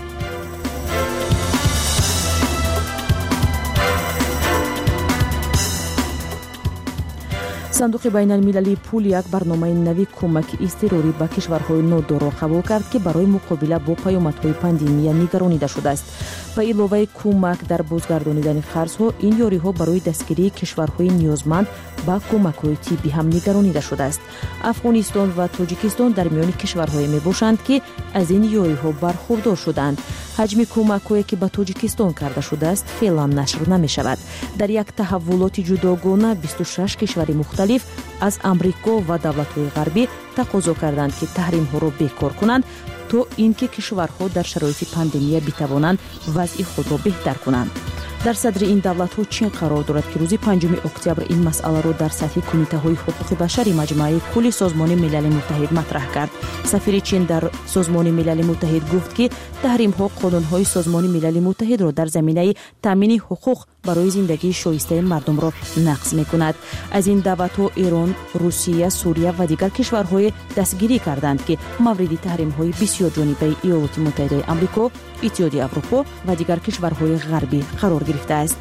сандуқи байналмилалии пул як барномаи нави кӯмаки изтирорӣ ба кишварҳои нодоро қабул кард ки барои муқобила бо паёмадҳои пандемия нигаронида шудааст. ба иловаи кӯмак дар бозгардонидани қарзҳо, ин ёриҳо барои дастгирии кишварҳои ниёзманд ба кӯмакҳои тиббӣ ҳам нигаронида шудааст. Афғонистон ва Тоҷикистон дар миёни кишварҳое мебошанд ки аз ин ёриҳо бархурдор шуданд. ҳаҷми кӯмакҳое ки ба Тоҷикистон карда шудааст феълан нашр намешавад. дар як таҳаввулоти ҷудогона бисту шаш кишвари мухталиф аз Амрико ва давлатҳои ғарбӣ тақозо карданд ки таҳримҳоро бекор кунанд то ин ки кишварҳо дар шароити пандемия битавонанд вазъи худро беҳтар кунанд. дар садри ин давлатҳо Чин қарор дорад ки рӯзи панҷуми октябр ин масъаларо дар сатҳи кумитаҳои ҳуқуқи башари маҷмӯаи кулли Созмони Милали Муттаҳид матраҳ кард. сафири Чин дар Созмони Милали Муттаҳид гуфт ки таҳримҳо қонунҳои Созмони Милали Муттаҳидро дар заминаи таъмини ҳуқуқ барои зиндагии шоистаи мардумро нақз мекунад. аз ин даъватҳо Эрон, Русия, Сурия ва дигар кишварҳое дастгирӣ карданд ки мавриди таҳримҳои бисёрҷонибаи Иёлоти Муттаҳидаи Амрико, Иттиҳоди Аврупо ва дигар кишварҳои ғарбӣ қарор гирифтааст.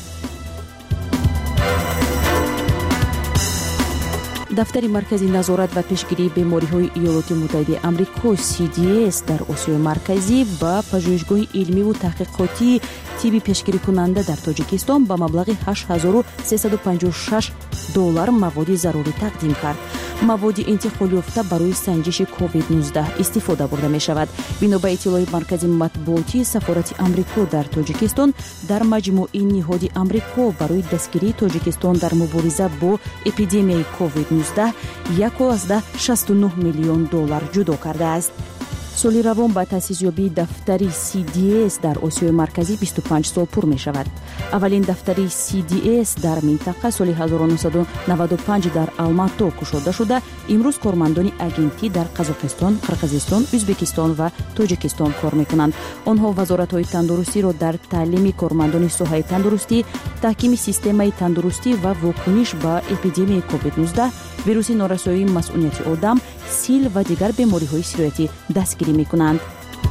дафтари маркази назорат ва пешгирии бемориҳои Иёлоти Муттаҳидаи Амрико си ди эс дар Осиёи марказӣ ба пажӯҳишгоҳи илмиву таҳқиқотии тибби пешгирикунанда дар Тоҷикистон ба маблағи ҳашт ҳазору сесаду панҷоҳу шаш доллар маводи зарурӣ тақдим кард. маводи интиқолёфта барои санҷиши ковид нуздаҳ истифода бурда мешавад. бино ба иттилои маркази матбуотии сафорати Амрико дар Тоҷикистон, дар маҷмӯи ниҳоди Амрико барои дастгирии Тоҷикистон дар мубориза бо эпидемияи ковид нуздаҳ як ҳазору шасту нӯҳ миллион доллар ҷудо кардааст. соли равон ба таъсисёбии дафтари си ди эс дар Осиёи марказӣ бисту панҷ сол пур мешавад. аввалин дафтари си ди эс дар минтақа соли ҳазору нӯҳсаду наваду панҷ дар Алмато кушода шуда, имрӯз кормандони агентӣ дар Қазоқистон, Қирғизистон, Ӯзбекистон ва Тоҷикистон кор мекунанд. онҳо вазоратҳои тандурустиро дар таълими кормандони соҳаи тандурустӣ, таҳкими системаи тандурустӣ ва вокуниш ба эпидемияи ковид нуздаҳ, вируси норасоии масъунияти одам, сил ва дигар бемориҳои сироятӣ дастгирӣ мекунанд.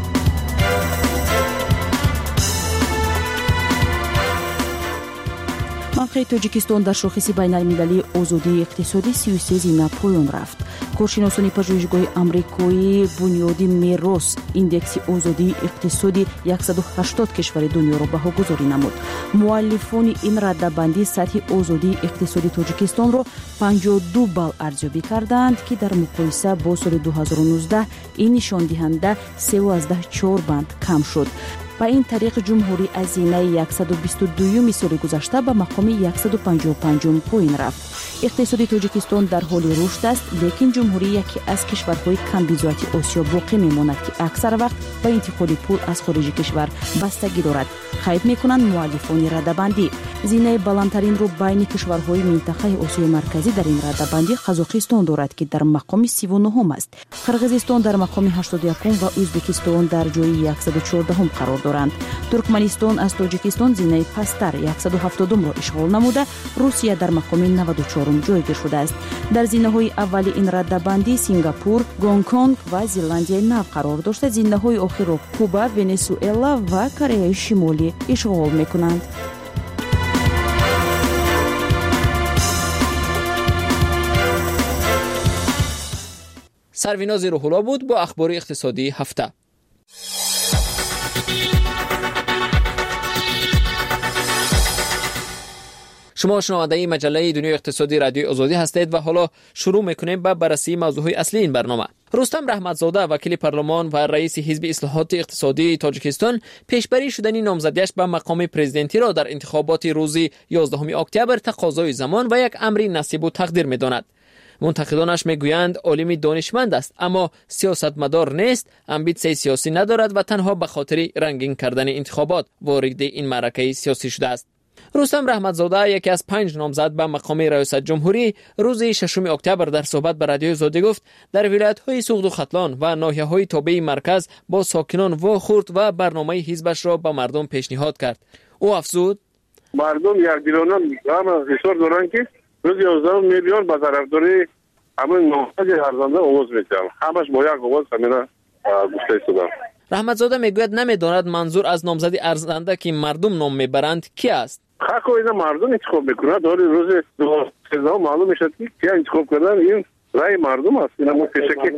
мавқеи Тоҷикистон дар шохиси байналмилалии озодии иқтисодӣ си ю се зина поён рафт. коршиносони пажӯҳишгоҳи амрикоии бунёди мерос индекси озодии иқтисоди яксаду ҳаштод кишвари дунёро баҳогузорӣ намуд. муаллифони ин раддабандӣ сатҳи озодии иқтисоди Тоҷикистонро панҷоҳу ду балл арзёбӣ карданд, ки дар муқоиса бо соли ду ҳазору нуздаҳ ин нишондиҳанда сеяздах чор банд кам шуд. ба ин тариқ ҷумҳурӣ аз зинаи яксаду бисту дуюми соли гузашта ба мақоми яксаду панҷоҳу панҷум поин рафт. иқтисоди Тоҷикистон дар ҳоли рушд аст, лекин ҷумҳурӣ яке аз кишварҳои камбизоати Осиё боқӣ мемонад, ки аксар вақт ба интиқоли пул аз хориҷи кишвар бастагӣ дорад. қайд мекунанд муаллифони раддабандӣ. зинаи баландтаринро байни кишварҳои минтақаи Осиёи марказӣ дар ин раддабандӣ Қазоқистон дорад, ки дар мақоми сиву нӯҳум аст. Қирғизистон дар мақоми ҳаштоду якум ва Ӯзбекистон дар ҷойи яксаду чордаҳум қарор دارند. ترکمنستان از تاجیکستان زینه پستر صد و هفتاد را اشغال نموده، روسیه در مقام نود و چهارم جایگیر شده است. در زینه‌های اولی این رده‌بندی سینگاپور، گونگ کنگ و زلاندیای نو قرار داشته. زینه‌های آخر را کوبا، ونزوئلا و کره شمالی اشغال می‌کنند. سرویناز روح‌الله بود با اخبار اقتصادی هفته. شما شنونده مجله دنیای اقتصادی رادیو آزادی هستید و حالا شروع میکنیم با بررسی موضوعهای اصلی این برنامه. رستم رحمتزاده وکیل پارلمان و رئیس حزب اصلاحات اقتصادی تاجیکستان پیشبری شدن نامزدیش به مقام پرزیدنتی را در انتخابات روز یازدهم اکتبر تقاضای زمان و یک امر نصیب و تقدیر می‌داند. منتقدانش میگویند عالم دانشمند است اما سیاستمدار نیست، امبیتسی سیاسی ندارد و تنها به خاطر رنگین کردن انتخابات وارد این معرکه سیاسی شده است. رستم رحمتزاده یکی از پنج نامزد به مقام ریاست جمهوری روز ششم اکتبر در صحبت به رادیو آزادی گفت در ولایت‌های سوخت و ختلان و ناحیه‌های تابع مرکز با ساکنان واخورد و برنامه حزبش را به مردم پیشنهاد کرد. او افزود مردم یک دیرانه همه اصرار دارند که روز یازدهم میلیون به طرفداری همین نامزد ارزنده آواز میدن. همش با یک آواز همینا گفته شده. رحمتزاده میگوید نمیداند منظور از نامزد ارزنده که مردم نام میبرند کی است. حق اینا مردم انتخاب میکنند. داری روز دوازدهم معلوم میشد که کی انتخاب کردن این رای مردم است. اینا متشکل.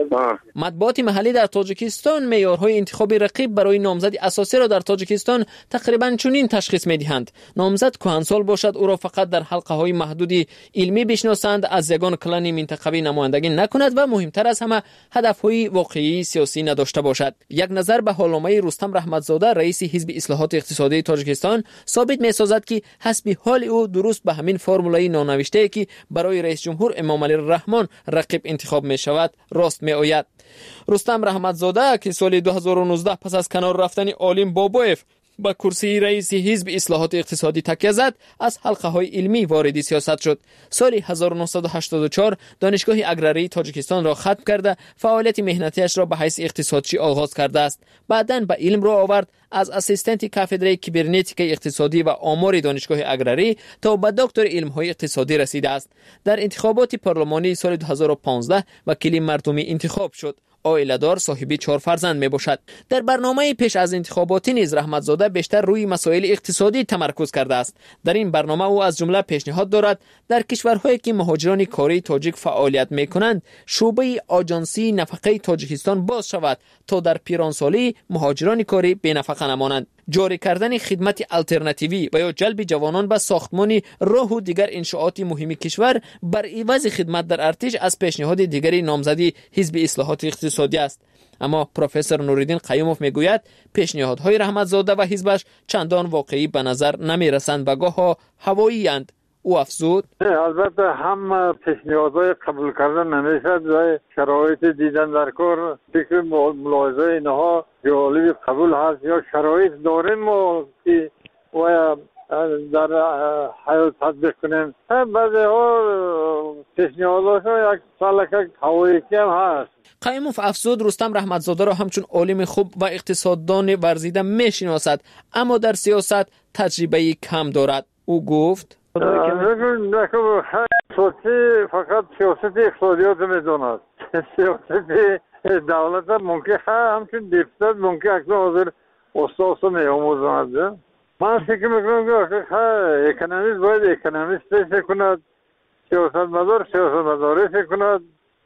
مطبوعات محلی در تاجیکستان معیارهای انتخابی رقیب برای نامزد اساسی را در تاجیکستان تقریبا چنین تشخیص میدهند: نامزد کهنسال باشد، او را فقط در حلقه های محدودی علمی بشناسند، از یگان کلان منطقوی نمایندگی نکند و مهمتر از همه هدفهای واقعی سیاسی نداشته باشد. یک نظر به حالنامه رستم رحمتزاده رئیس حزب اصلاحات اقتصادی تاجیکستان ثابت می‌سازد که حسب حال او درست به همین فرمولای نانوشته که برای رئیس جمهور امامعلی الرحمن رقیب انتخاب می شود راست می آید. رستم رحمتزاده که سال دو هزار و نوزده پس از کنار رفتن عالم بابایف با کرسی رئیس حزب اصلاحات اقتصادی تکیه زد، از حلقه های علمی وارد سیاست شد. سال هزار و نهصد و هشتاد و چهار دانشگاه اگراری تاجیکستان را ختم کرده فعالیت مهنتیش را به حیث اقتصادچی آغاز کرده است. بعداً به علم را آورد، از اسیستنت کافدره کیبرنتیک اقتصادی و آمار دانشگاه اگراری تا به دکتر علم‌های اقتصادی رسیده است. در انتخابات پارلمانی سال دو هزار و پانزده وکیل مردمی انتخاب شد. عائله‌دار، صاحب چهار فرزند میباشد. در برنامه پیش از انتخاباتی نیز رحمتزاده بیشتر روی مسائل اقتصادی تمرکز کرده است. در این برنامه او از جمله پیشنهاد دارد در کشورهایی که مهاجران کاری تاجیک فعالیت میکنند شعبه آژانسی نفقه تاجیکستان باز شود تا در پیرانسالی مهاجران کاری بی‌نفقه نمانند. جاری کردن خدمت الटरनेटिवی و یا جلب جوانان به ساختمان راه و دیگر انشاءات مهم کشور بر عوض خدمت در ارتش از پیشنهاد دیگری نامزدی حزب اصلاحات اقتصادی است. اما پروفسور نوریدین قیوموف میگوید پیشنهادهای رحمتزاده و حزبش چندان واقعی به نظر نمیرسند و گاهی هوایی اند. او افزود البته هم پیشنهادهای قبول کردن نمیشد و شرایط دیدن در کار فکر ملاحظه اینها جالب قبول هست یا شرایط داریم و که در حیات تطبیق کنیم. بعضی ها پیشنهادها یک سالک هوایی کم هست. قیوموف افزود رستم رحمتزاده را همچون عالم خوب و اقتصاددان ورزیده میشناسد اما در سیاست تجربه کم دارد. او گفت سیاسی فقط سیاست اقتصادیات میداند. سیاست دولت ممکن همچون دیپتات ممکن اکنون حاضر استاس می آموزند. من فکر میکنم که اکونومیست باید اکونومیست فکر کند، سیاستمدار سیاستمداری فکر کند،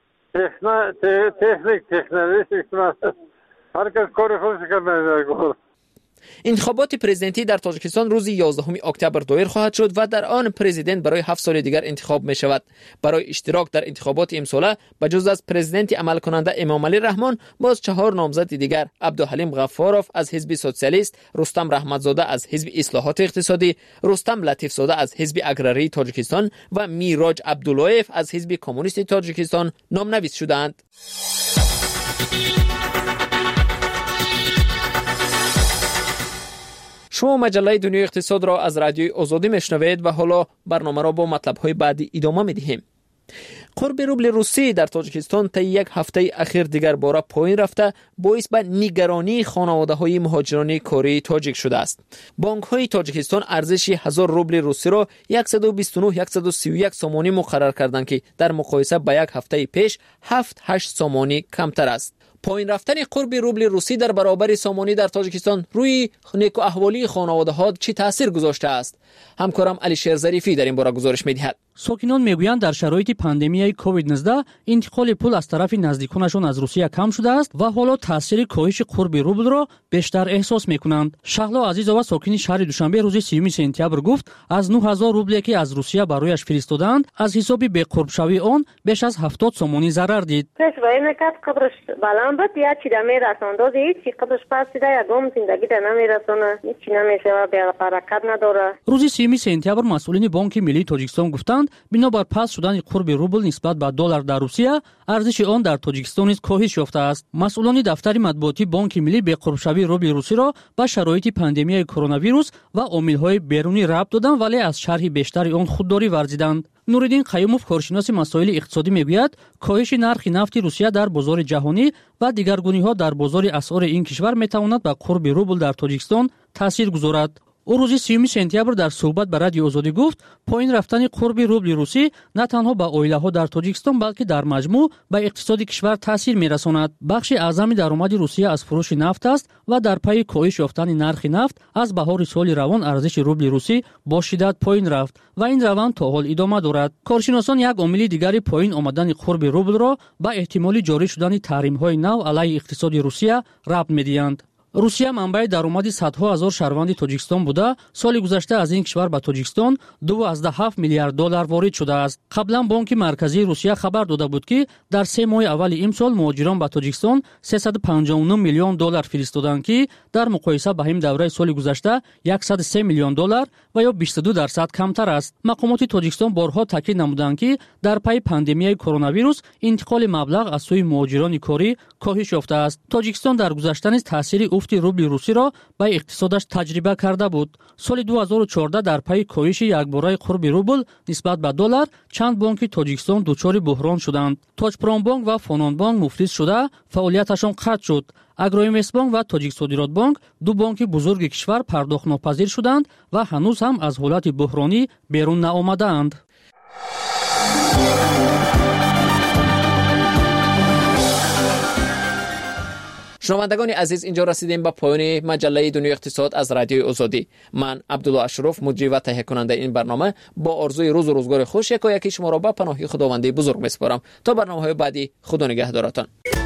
تکنیک تکنویست فکر کند. هر کس کار خودش کنه. انتخابات پرزیدنتی در تاجیکستان روز یازدهم اکتبر دایر خواهد شد و در آن پرزیدنت برای هفت سال دیگر انتخاب می شود. برای اشتراک در انتخابات امساله بجز از پرزیدنت عمل کننده امامعلی الرحمن باز چهار نامزد دیگر: عبدالحلیم غفاروف از حزب سوسیالیست، رستم رحمتزاده از حزب اصلاحات اقتصادی، رستم لطیفزاده از حزب اگراری تاجیکستان و میراج عبداللهیف از حزب کمونیست تاجیکستان نامنویس شدند. شما مجله دنیای اقتصاد را از رادیوی آزادی میشنوید و حالا برنامه را با مطلب‌های بعدی ادامه می‌دهیم. قرب روبل روسی در تاجیکستان تا یک هفته اخیر دیگر باره پایین رفته، باعث به نگرانی خانواده‌های مهاجران کاری تاجیک شده است. بانک‌های تاجیکستان ارزش هزار روبل روسی را صد و بیست و نه صد و سی و یک سامانی مقرر کردند که در مقایسه با یک هفته پیش هفت هشت سامانی کمتر است. پایین رفتن قرب روبل روسی در برابر سامانی در تاجیکستان روی نیک و احوالی خانواده‌ها چه تاثیر گذاشته است؟ همکارم علی شیر ظریفی در این باره گزارش می‌دهد. ساکنان میگویند در شرایط پاندمیای کووید نوزده انتقال پول از طرف نزدیکانشان از روسیه کم شده است و حالا تاثیر کاهش قرب روبل را بیشتر احساس میکنند. شهلا عزیزова ساکن شهر دوشنبه روز سیوم سپتامبر گفت از نه هزار روبلی که از روسیه برایش فرستادند از حساب بیقرب شوی آن بیش از هفتاد سامانی ضرر دید. نکات قبرش بالام بود یا چی دمی رسانداد هیچ قبرش پاسیده یگم زندگی در نمیرسونه هیچ نمیشه و برکت نداره. روز سیوم سپتامبر مسئولین بانک ملی تاجیکستان گفتند بنابر پس شدن قرب روبل نسبت به دلار در روسیه ارزش آن در تاجیکستان نیز کاهش یافته است. مسئولان دفتر مطبوعاتی بانک ملی به قرب شوی روبل روسی را با شرایط پاندمی کرونا ویروس و عامل‌های بیرونی ربط دادند ولی از شرح بیشتر آن خودداری ورزیدند. نورالدین قیوموف کارشناس مسائل اقتصادی میگوید کاهش نرخ نفت روسیه در بازار جهانی و دیگرگونی‌ها در بازار اسعار این کشور میتواند به قرب روبل در تاجیکستان تاثیر گذارد. او روز سیوم سپتامبر در صحبت با رادیو آزادی گفت پایین رفتن قرب روبل روسی نه تنها به عائله‌ها در تاجیکستان بلکه در مجموع به اقتصاد کشور تاثیر می‌رساند. بخش اعظم درآمد روسیه از فروش نفت است و در پی کاهش یافتن نرخ نفت از بهار سال روان ارزش روبل روسی با شدت پایین رفت و این روند تا حال ادامه دارد. کارشناسان یک عامل دیگری پایین آمدن قرب روبل را با احتمال جاری شدن تحریم‌های نو علیه اقتصاد روسیه ربط می‌دهند. روسیه منبع درآمد صدها هزار شهروند تاجیکستان بوده، سال گذشته از این کشور به تاجیکستان دوازده و هفت میلیارد دلار وارد شده است. قبلا بانک مرکزی روسیه خبر داده بود که در سه ماه اول امسال مهاجران به تاجیکستان سیصد و پنجاه و نه میلیون دلار فرستادند که در مقایسه با همین دوره سال گذشته صد و سه میلیون دلار و یا بیست و دو درصد کمتر است. مقامات تاجیکستان بارها تاکید نمودند که در پی پاندمی کرونا ویروس انتقال مبلغ از سوی مهاجران کاری کاهش یافته است. تاجیکستان در گذشته نیز تاثیر افت روبل روسی را به اقتصادش تجربه کرده بود. سال دو هزار و چهارده در پی کاهش یکباره قرب روبل نسبت به دلار چند بانک تاجیکستان دچار بحران شدند. تاجپرام بانک و فونان بانک مفلس شده، فعالیتشان قطع شد. اگروینوست بانک و تاجیک صادرات بانک دو بانک بزرگ کشور پرداخت ناپذیر شدند و هنوز هم از حالت بحرانی بیرون نآمدند. شنوندگان عزیز، اینجا رسیدیم به پایان مجله دنیای اقتصاد از رادیو آزادی. من عبدالله اشرف مجری و تهیه کننده این برنامه با آرزوی روز و روزگار خوش یکایک شما را به پناه خداوند بزرگ میسپارم. تا برنامه‌های بعدی، خدا نگهدارتان.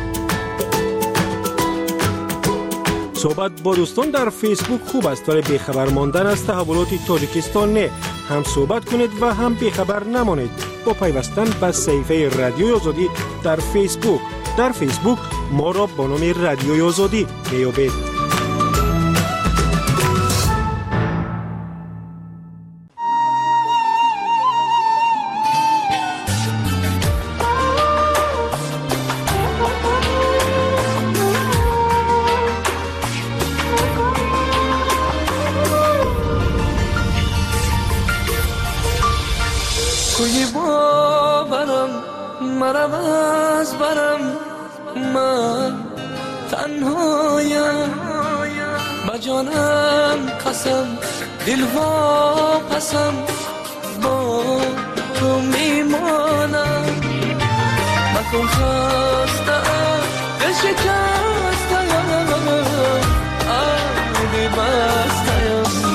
صحبت با دوستان در فیسبوک خوب است ولی بیخبر ماندن از تحولات تاجیکستان نه. هم صحبت کنید و هم بیخبر نمانید با پیوستن به صفحه رادیو آزادی در فیسبوک. در فیسبوک ما را با نام رادیو آزادی میابید. کوی باورم مرم از برم من تنهایم با جانم قسم دل واپسم با تو میمانم مکن خستم دل شکستم آبی بستم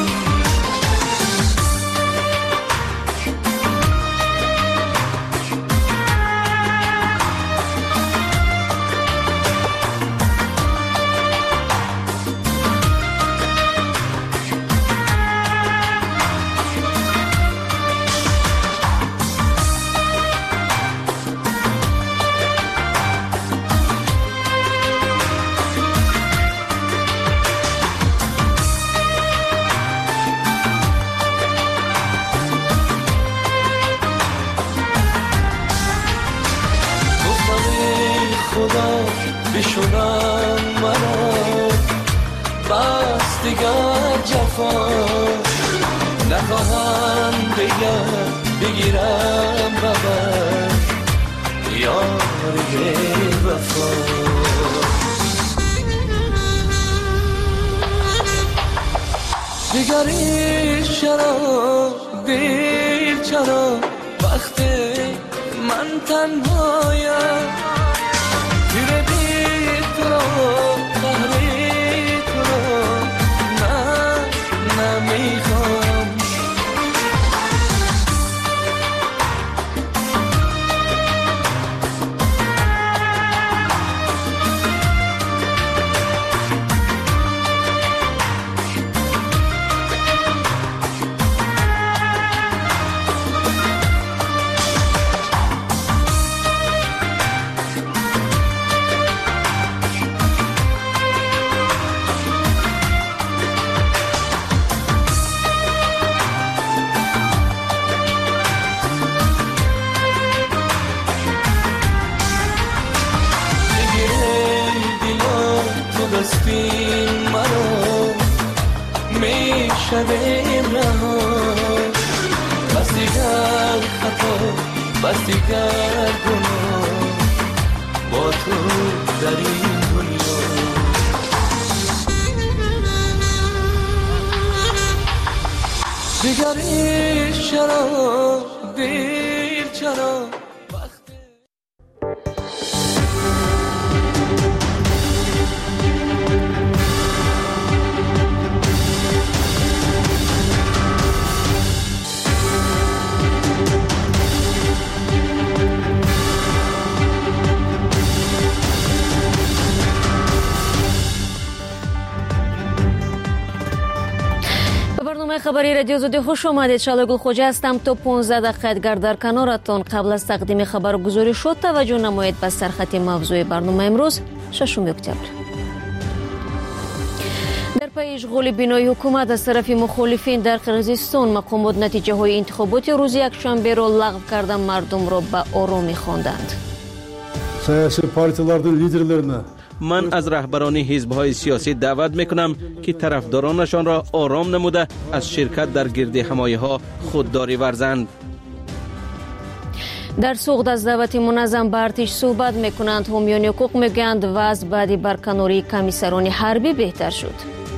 بشونم منو بس دیگر جفا نخواهم بگم بگیرم ببر یاری وفا دیگری چرا دیر چرا وقت من تنهایم تیر بی تو را قهری تو را نه نمیخوام شدیم رها بس دیگر خطا بس دیگر گناه با تو در این دنیا دیگری چرا دیر چرا خبری رادیو زودی خوش آمدید. شاله گلخوجه هستم. تا پانزده دقیقه دیگر در کنارتان. قبل از تقدیم خبر گزارش شد توجه نمایید به سرخط موضوع برنامه امروز ششم اکتبر. در پی اشغال بینای حکومت از طرف مخالفین در قرقیزستان مقامات نتیجه های انتخابات روز یکشنبه را لغو کرده مردم را به آرامی خواندند. سیاسی پارتیلردن لیدرلرine من از رهبران حزب‌های سیاسی دعوت می‌کنم که طرفدارانشان را آرام نموده از شرکت در گرد حمایه‌ها خودداری ورزند. در سوغد از دعوت منظم به ارتش صحبت می‌کنند. حامیان حقوق می‌گویند وضع بعد برکناری کمیسران حربی بهتر شد.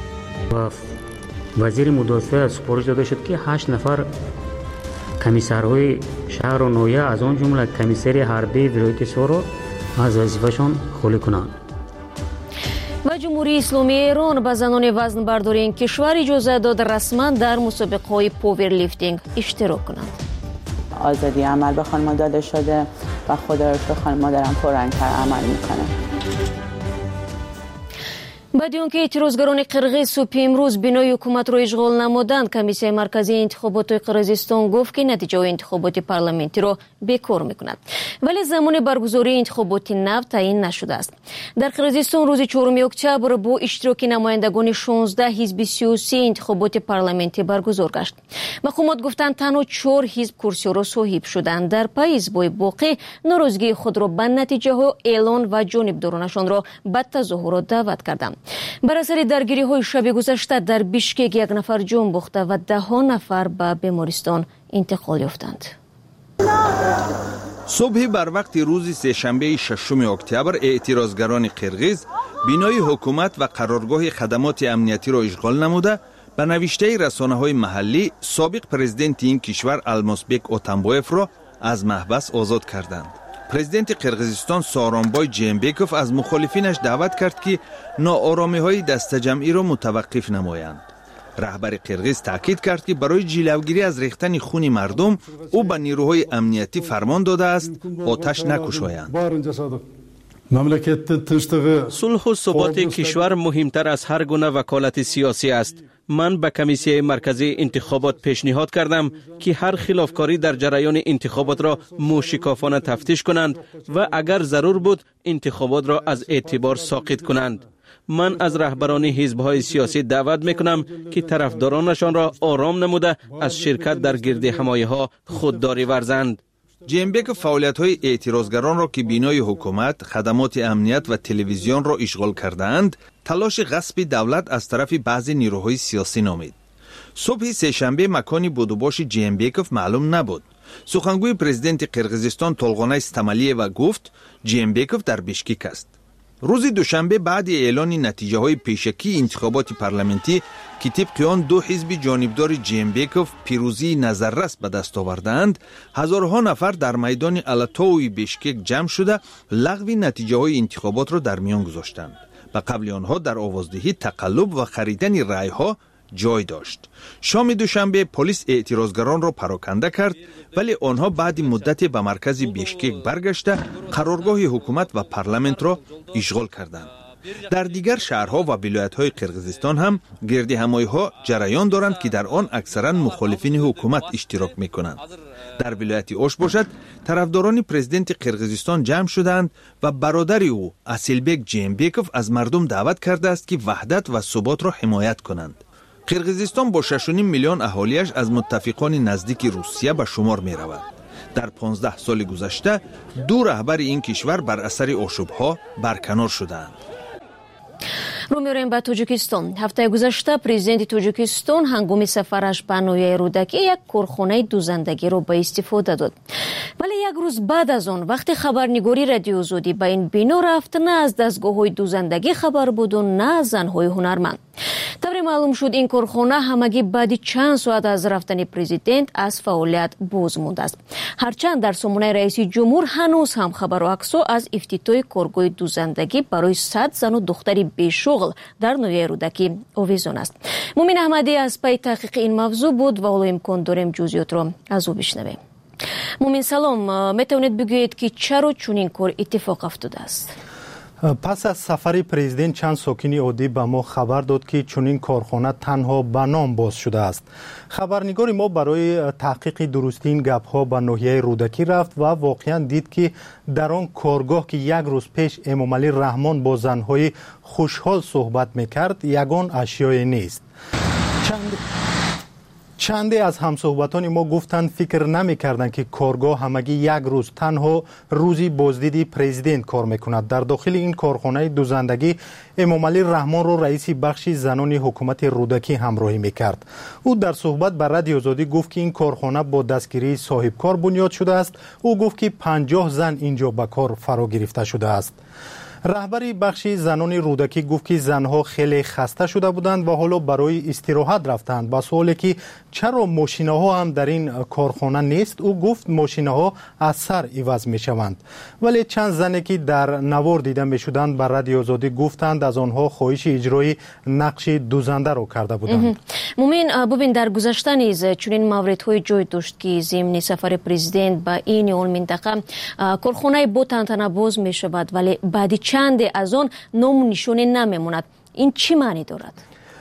وزیر مدافع سپارش داده شد که هشت نفر کمیسرهای شهر و ناحیه از آن جمله کمیسر حربی ولایت سورو از وظیفه‌شان خالی کنند. و جمهوری اسلامی ایران به زنان وزن برداری این کشور اجازه داد رسما در مسابقه های پاور لیفتینگ اشتراک کنند. آزادی عمل به خانم‌ها داده شده و خدا رو شکر خانم‌ها دارن پررنگ‌تر عمل میکنن. بعد اینکه اعتراضگران قرقیز صبح امروز بینای حکومت را اشغال نمودند، کمیسیون مرکزی انتخابات قرقیزستان گفت که نتیجه انتخابات پارلمانی را بیکار میکند، ولی زمان برگزاری انتخابات نو تعیین نشده است. در قرقیزستان روز چهارم اکتبر با اشتراک نمایندگان شانزده حزب سیاسی انتخابات پارلمانی برگزار گشت. مقامات گفتند تنها چهار حزب کرسی را صاحب شدند. در پای حزب‌های باقی ناراضگی خود را به نتیجه ها اعلان و جانبدارانشان را به تظاهرات دعوت کردند. بر اثر درگیری های شب گذشته در بیشکک یک نفر جان باخته و ده ها نفر به بیمارستان انتقال یافتند. صبح بر وقت روز سه‌شنبه ششم اکتبر اعتراضگران قرقیز بینای حکومت و قرارگاه خدمات امنیتی را اشغال نموده به نوشته رسانه‌های محلی سابق پرزیدنت این کشور المازبک اتنبایف را از محبس آزاد کردند. پرزیدنت قرقیزستان سارانبای جیمبکوف از مخالفینش دعوت کرد که ناآرامی‌های دسته‌جمعی را متوقف نمایند. رهبر قرقیز تاکید کرد که برای جلوگیری از ریختن خون مردم او به نیروهای امنیتی فرمان داده است آتش نکشایند. صلح و ثبات کشور مهمتر از هر گونه وکالت سیاسی است. من به کمیسیون مرکزی انتخابات پیشنهاد کردم که هر خلافکاری در جریان انتخابات را موشکافانه تفتیش کنند و اگر ضرور بود انتخابات را از اعتبار ساقط کنند. من از رهبران حزب‌های سیاسی دعوت می‌کنم که طرفدارانشان را آرام نموده از شرکت در گرد حمایه‌ها خودداری ورزند. جیمبک فعالیت‌های اعتراضگران را که بینای حکومت، خدمات امنیت و تلویزیون را اشغال کردند، تلاش غصب دولت از طرف بعضی نیروهای سیاسی نامید. صبح سه‌شنبه مکانی بود و باش جیمبکوف معلوم نبود. سخنگوی پرزیدنت قرقیزستان طلقانای استمالیوا گفت جیمبکوف در بیشکک است. روز دوشنبه بعد اعلان نتیجه های پیشکی انتخابات پارلمانتی که طبق آن دو حزب جانبدار جیمبکوف پیروزی نظررس به دست آوردند، هزارها نفر در میدان الاتوی بیشکک جمع شده لغو نتیجه های انتخابات را در میان گذاشتند. و قبل آنها در آوازدهی تقلب و خریدن رای ها جای داشت. شام دوشنبه پلیس اعتراضگران را پراکنده کرد، ولی آنها بعد مدتی به مرکز بیشکک برگشته قرارگاه حکومت و پارلمانت را اشغال کردند. در دیگر شهرها و ولایت‌های قرقیزستان هم گردهمایی‌ها جریان دارند که در آن اکثرا مخالفین حکومت اشتراک می‌کنند. در ولایت اوش باشد طرفداران پرزیدنت قرقیزستان جمع شدند و برادر او اسیلبک جیمبکوف از مردم دعوت کرده است که وحدت و ثبات را حمایت کنند. قرقیزستان با شش و نیم میلیون اهالیش از متفقان نزدیک روسیه به شمار می رود. در پانزده سال گذشته دو رهبر این کشور بر اثر آشوب‌ها برکنار شدند. رو می‌رویم به تاجیکستان. هفته گذشته پرزیدنت تاجیکستان هنگام سفرش به نویای رودکی یک کارخانه دوزندگی را به استفاده داد. ولی یک روز بعد از آن وقتی خبرنگاری رادیو آزادی به این بنا رفت، نه از دستگاه‌های دوزندگی خبر بود و نه از زن‌های هنرمند. طوری معلوم شد این کارخانه همگی بعد چند ساعت از رفتن پرزیدنت از فعالیت باز مانده است. هرچند در سامانه رئیس جمهور هنوز هم خبر و عکس‌ها از افتتاح کارگاه دوزندگی برای صد زن و دختری بیشغل در نویای رودکی آویزان است. مومن احمدی از پی تحقیق این موضوع بود و حالا امکان داریم جزئیات را از او بشنویم. مومن سلام، میتونید بگویید که چرا چنین کار اتفاق افتاده است؟ پس از سفر پرزیدنت چند ساکن عادی به ما خبر داد که چنین کارخانه تنها به نام باز شده است. خبرنگار ما برای تحقیق درستی این گپ‌ها به ناحیه رودکی رفت و واقعا دید که در آن کارگاه که یک روز پیش امامعلی رحمان با زنهای خوشحال صحبت میکرد یگان اشیای نیست. چند چندی از همصحبتان ما گفتند فکر نمی کردند که کارگاه همگی یک روز تنها روزی بازدید پرزیدنت کار میکند. در داخل این کارخانه دوزندگی امامعلی رحمان رو رئیس بخش زنان حکومت رودکی همراهی میکرد. او در صحبت به رادیو آزادی گفت که این کارخانه با دستگیری صاحبکار بنیاد شده است. او گفت که پنجاه زن اینجا به کار فرا گرفته شده است. رهبری بخش زنان رودکی گفت که زنها خیلی خسته شده بودند و حالا برای استراحت رفتند. با سوالی که چرا ماشین‌ها هم در این کارخانه نیست، او گفت ماشین‌ها از سر عوض می‌شوند. ولی چند زنی که در نوار دیده می‌شدند بر رادیو آزادی گفتند از آنها خواهش اجرای نقش دوزنده را کرده بودند. مومن ببین در گذشته نیز چنین موردهای جای داشت که ضمن سفر پرزیدنت به این اون منطقه کارخانه با تنتنه باز می‌شود ولی بعد چند از آن نام نشانی نمیموند. این چی معنی دارد؟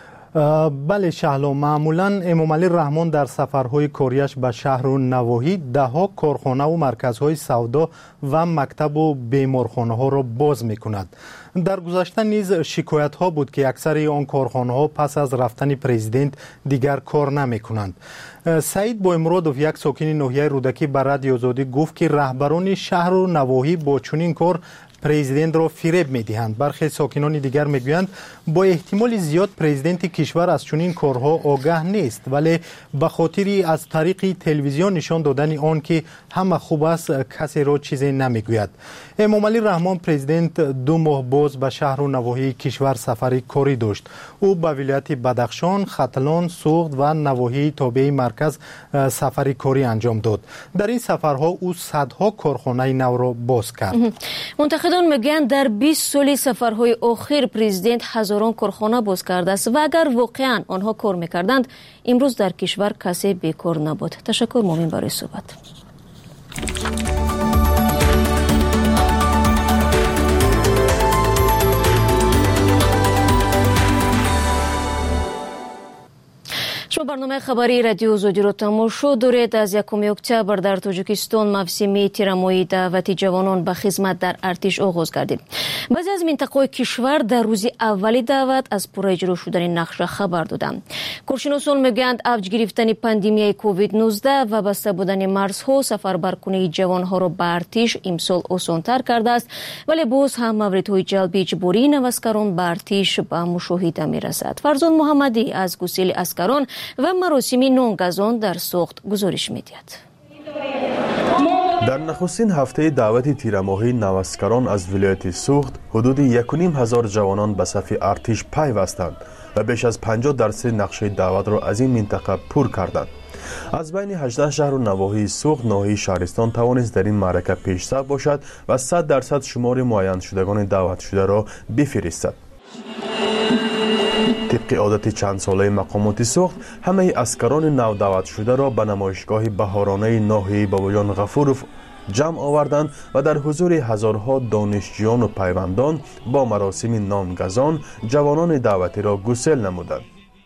بله شهلا، معمولا امامعلی رحمان در سفرهای کاریش به شهر و نواحی دهها کارخانه و مرکزهای سودا و مکتب و بیمارخانه ها را باز می کند. در گذشته نیز شکایت ها بود که اکثر آن کارخانه ها پس از رفتن پرزیدنت دیگر کار نمی کنند. سعید بوامرادوف یک ساکن ناحیه رودکی به رادیو آزادی گفت که رهبران شهر و نواحی با چنین کار پرزیدنت را فریب می‌دهند. برخی ساکنان دیگر می‌گویند با احتمال زیاد پرزیدنت کشور از چنین کارها آگاه نیست، ولی به خاطر از طریق تلویزیون نشان دادن آن که همه خوب است کسی را چیزی نمی‌گوید. امامعلی رحمان پرزیدنت دو ماه باز به شهر و نواحی کشور سفر کاری داشت. او به ولایت بدخشان، ختلان، سوخت و نواحی تابع مرکز سفر کاری انجام داد. در این سفرها او صدها کارخانه نو را باز کرد. منتقدان میگن در بیست سال سفرهای اخیر پرزیدنت هزاران کارخانه باز کرده است و اگر واقعا آنها کار میکردند امروز در کشور کسی بیکار نبود. تشکر مومن برای صحبت. شما برنامه خبری رادیو آزادی را تماشا دارید. از یکم اکتبر در تاجیکستان موسم تیرمایی دعوت جوانان به خدمت در ارتش آغاز گردید. بعضی از مناطق کشور در روز اولی دعوت از پورا اجرا شدن نقشه خبر دادند. کارشناسان میگویند اوج گرفتن پاندمی کووید نوزده و بسته بودن مرزها سفربرکنی جوانها را به ارتش امسال آسان‌تر کرده است، ولی باز هم موردهای جلبی اجباری نوسکران به ارتش به مشاهده میرسد. فرزان محمدی از گسیل اسکران و مراسم نونگزان در سوخت گزارش میدهد. در نخستین هفته دعوت تیرماهی نوسکران از ولایت سوخت حدود یک و نیم هزار جوانان به صف ارتش پیوستند و بیش از پنجاه درصد نقشه دعوت را از این منطقه پر کردند. از بین هجده شهر و نواحی سوخت ناحیه شهرستان توانست در این معرکه پیشرفت باشد و صد درصد شمار معین شدگان دعوت شده را بفرستد. طبق عادت چند ساله مقامات سوخت همه اسکران نو دعوت شده را به نمایشگاه بهارانه ناحیه باباجان غفورов جمع آوردند و در حضور هزارها دانشجویان و پیوندان با مراسم نامگزان جوانان دعوتی را گسل نمودند.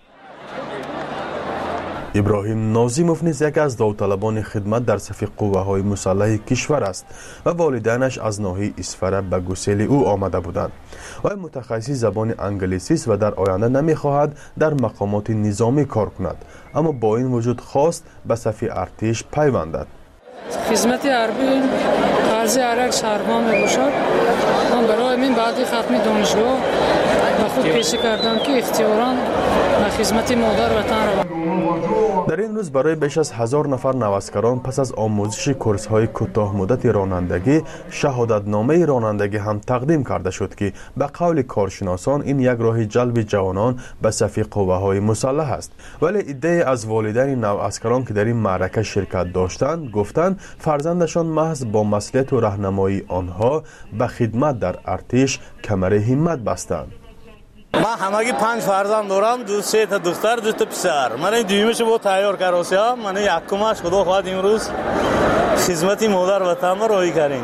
ابراهیم ناظیموف نیز یکی از داوطلبان خدمت در صف قوه‌های مسلح کشور است و والدینش از ناحیه اسفره به گسیل او آمده بودند. او متخصص زبان انگلیسی است و در آینده نمی‌خواهد در مقامات نظامی کار کند، اما با این وجود خواست به صف ارتش پیوندد. خدمت حربی قاضی عراق شهرمان میباشد. من برای من بعد ختم دانشگاه به خود پیشی کردم که اختیاراً به خدمت مادر وطن روم. در این روز برای بیش از هزار نفر نوسکران پس از آموزش کورس های کوتاه مدت رانندگی شهادت نامه رانندگی هم تقدیم کرده شد که به قول کارشناسان این یک راه جلب جوانان به صف قوه های مسلح است، ولی ایده از والدین نواسکران که در این معرکه شرکت داشتند گفتند فرزندشان محض با مسئولیت و راهنمایی آنها به خدمت در ارتش کمر همت بستند. من همگی پنج فرزند دارم، دو سه تا دختر دو تا پسر. من این دویمش با تیار کردم، من یکمش خدا خواهد امروز خدمت مادر وطن را راهی کردیم.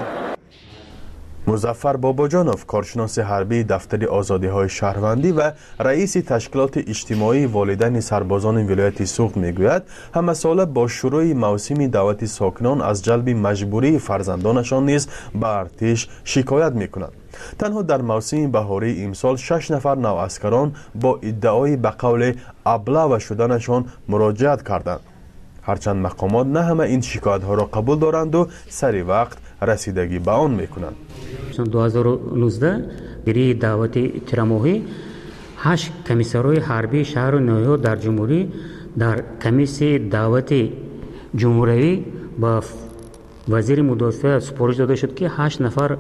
مظفر باباجانوف کارشناس حربی دفتر آزادی های شهروندی و رئیس تشکیلات اجتماعی والدین سربازان ولایت سوخت میگوید همه ساله با شروع موسم دعوت ساکنان از جلب مجبوری فرزندانشان نیز به ارتش شکایت میکنند. تنها در موسم بهاری امسال شش نفر نواسکران با ادعای به قول ابله شدنشان مراجعت کردند. هرچند مقامات نه همه این شکایت ها را قبول دارند و سری وقت رسیدگی به آن میکنند. دو هزار و نوزده برای دعوت تیرماهی هشت کمیسرهای حربی شهر و ناحیه در جمهوری در کمیسی دعوت جمهوری با وزیر مدافع سپارش داده شد که هشت نفر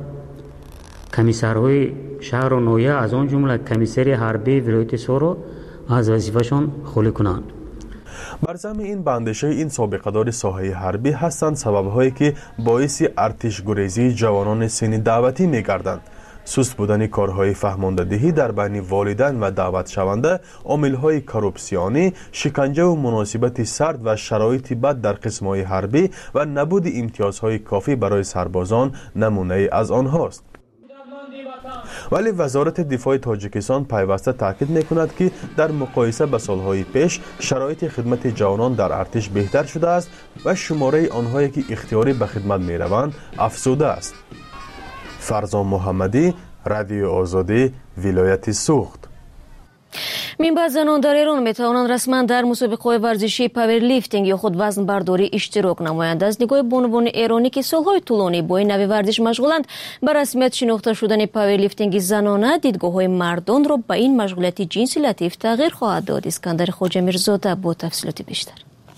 کمیسرهای شهر و ناحیه از آن جمله کمیسر حربی ولایت سورو از وظیفه‌شان خالی کنند. بر ضمن این بندشه این سابقه‌دار ساحه حربی هستند سبب‌هایی که باعث ارتش گریزی جوانان سن دعوتی می‌گردند. سست بودن کارهای فهماندهی در بین والدین و دعوت شونده، عامل‌های کورپسیونی، شکنجه و مناسبت سرد و شرایط بد در قسم‌های حربی و نبود امتیازهای کافی برای سربازان نمونه از آنهاست. ولی وزارت دفاع تاجیکستان پیوسته تاکید میکند که در مقایسه با سالهای پیش شرایط خدمت جوانان در ارتش بهتر شده است و شماره آنهایی که اختیاری به خدمت میروند افزوده است. فرزان محمدی، رادیو آزادی، ولایت سوخت. منبع زنان در ایران میتوانند رسما در مسابقه ورزشی پاور لیفتینگ یا خود وزن برداری اشتراک نمایند. از نگاه بانوان ایرانی که سالهای طولانی با این نوع ورزش مشغولند، به رسمیت شناخته شدن پاور لیفتینگ زنانه دیدگاه‌های مردان را به این مشغولیت جنسی لطیف تغییر خواهد داد. اسکندر خواجه میرزاده با تفصیلات بیشتر.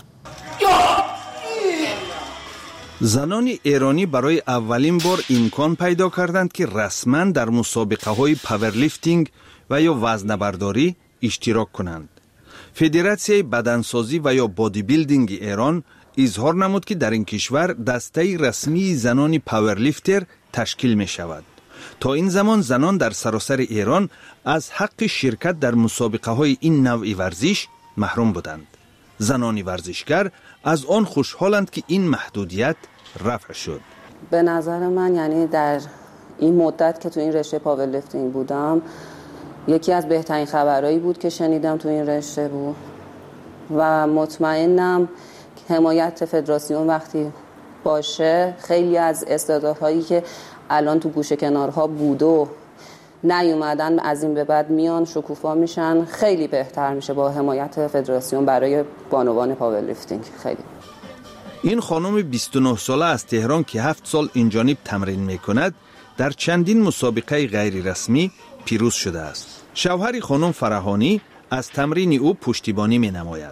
زنان ایرانی برای اولین بار امکان پیدا کردند که رسما در مسابقه های پاورلیفتینگ و یا وزنه‌برداری اشتراک کنند. فدراسیون بدنسازی و یا بادی بیلدینگ ایران اظهار نمود که در این کشور دسته رسمی زنان پاورلیفتر تشکیل می شود. تا این زمان زنان در سراسر ایران از حق شرکت در مسابقه های این نوع ورزش محروم بودند. زنان ورزشگر از آن خوشحالند که این محدودیت رفع شد. به نظر من یعنی در این مدت که تو این رشته پاورلیفتینگ بودم یکی از بهترین خبرهایی بود که شنیدم تو این رشته بود و مطمئنم حمایت فدراسیون وقتی باشه خیلی از استعدادهایی که الان تو گوشه کنارها بود و نیومدن از این به بعد میان شکوفا میشن، خیلی بهتر میشه با حمایت فدراسیون برای بانوان پاورلیفتینگ. خیلی این خانم بیست و نه ساله از تهران که هفت سال اینجانب تمرین میکند در چندین مسابقه غیر رسمی پیروز شده است. شوهر خانم فرهانی از تمرین او پشتیبانی می نماید.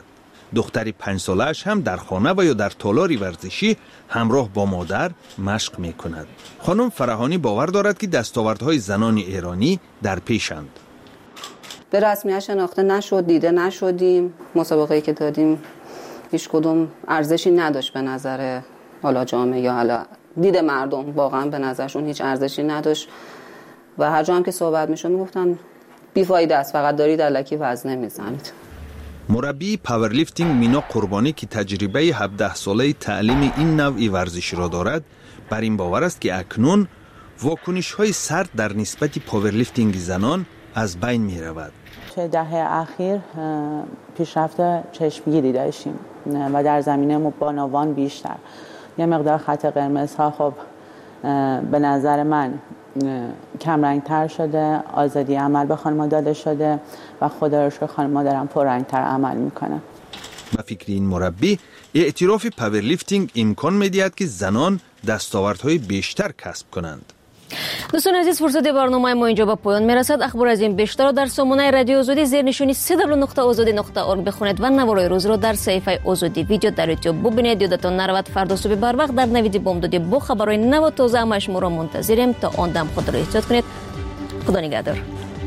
دختر پنج ساله‌اش هم در خانه و یا در تالار ورزشی همراه با مادر مشق می‌کند. خانم فرهانی باور دارد که دستاوردهای زنان ایرانی در پیشند. به رسمیت شناخته نشد، دیده نشدیم. مسابقه‌ای که دادیم هیچ کدوم ارزشی نداشت به نظر حالا جامعه یا حالا دید مردم، واقعا به نظرشون هیچ ارزشی نداشت و هر جا هم که صحبت می‌شد میگفتن بیفایده است، فقط دارید الکی وزنه میزنید. مربی پاورلیفتینگ مینا قربانی که تجربه هفده ساله تعلیم این نوع ورزش را دارد، بر این باور است که اکنون واکنش‌های سرد در نسبت پاورلیفتینگ زنان از بین می رود. چه دهه اخیر پیشرفت چشمگیری داشتیم و در زمینه بانوان بیشتر. یه مقدار خط قرمزها خب به نظر من کم رنگ تر شده، آزادی عمل به خانم‌ها داده شده و خدا رو شکر خانم‌ها دارن پررنگ تر عمل میکنن. به فکر این مربی اعتراف پاورلیفتینگ امکان می‌دهد که زنان دستاوردهای بیشتر کسب کنند. دوستان عزیز، فرصت برنامه ما اینجا به پایان میرسد. اخبار از این بیشتر را در سامانه رادیو آزادی زیر نشانی سه دبلیو نقطه آزادی نقطه اورگ بخونید و نوارای روز را در صفحه آزادی ویدیو در یوتیوب ببینید. یادتان نرود فردا صبح بر وقت در نوید بامدادی با خبرهای نو و تازه همش ما را منتظریم. تا آن دم خود را احتیاط کنید. خدا نگهدار.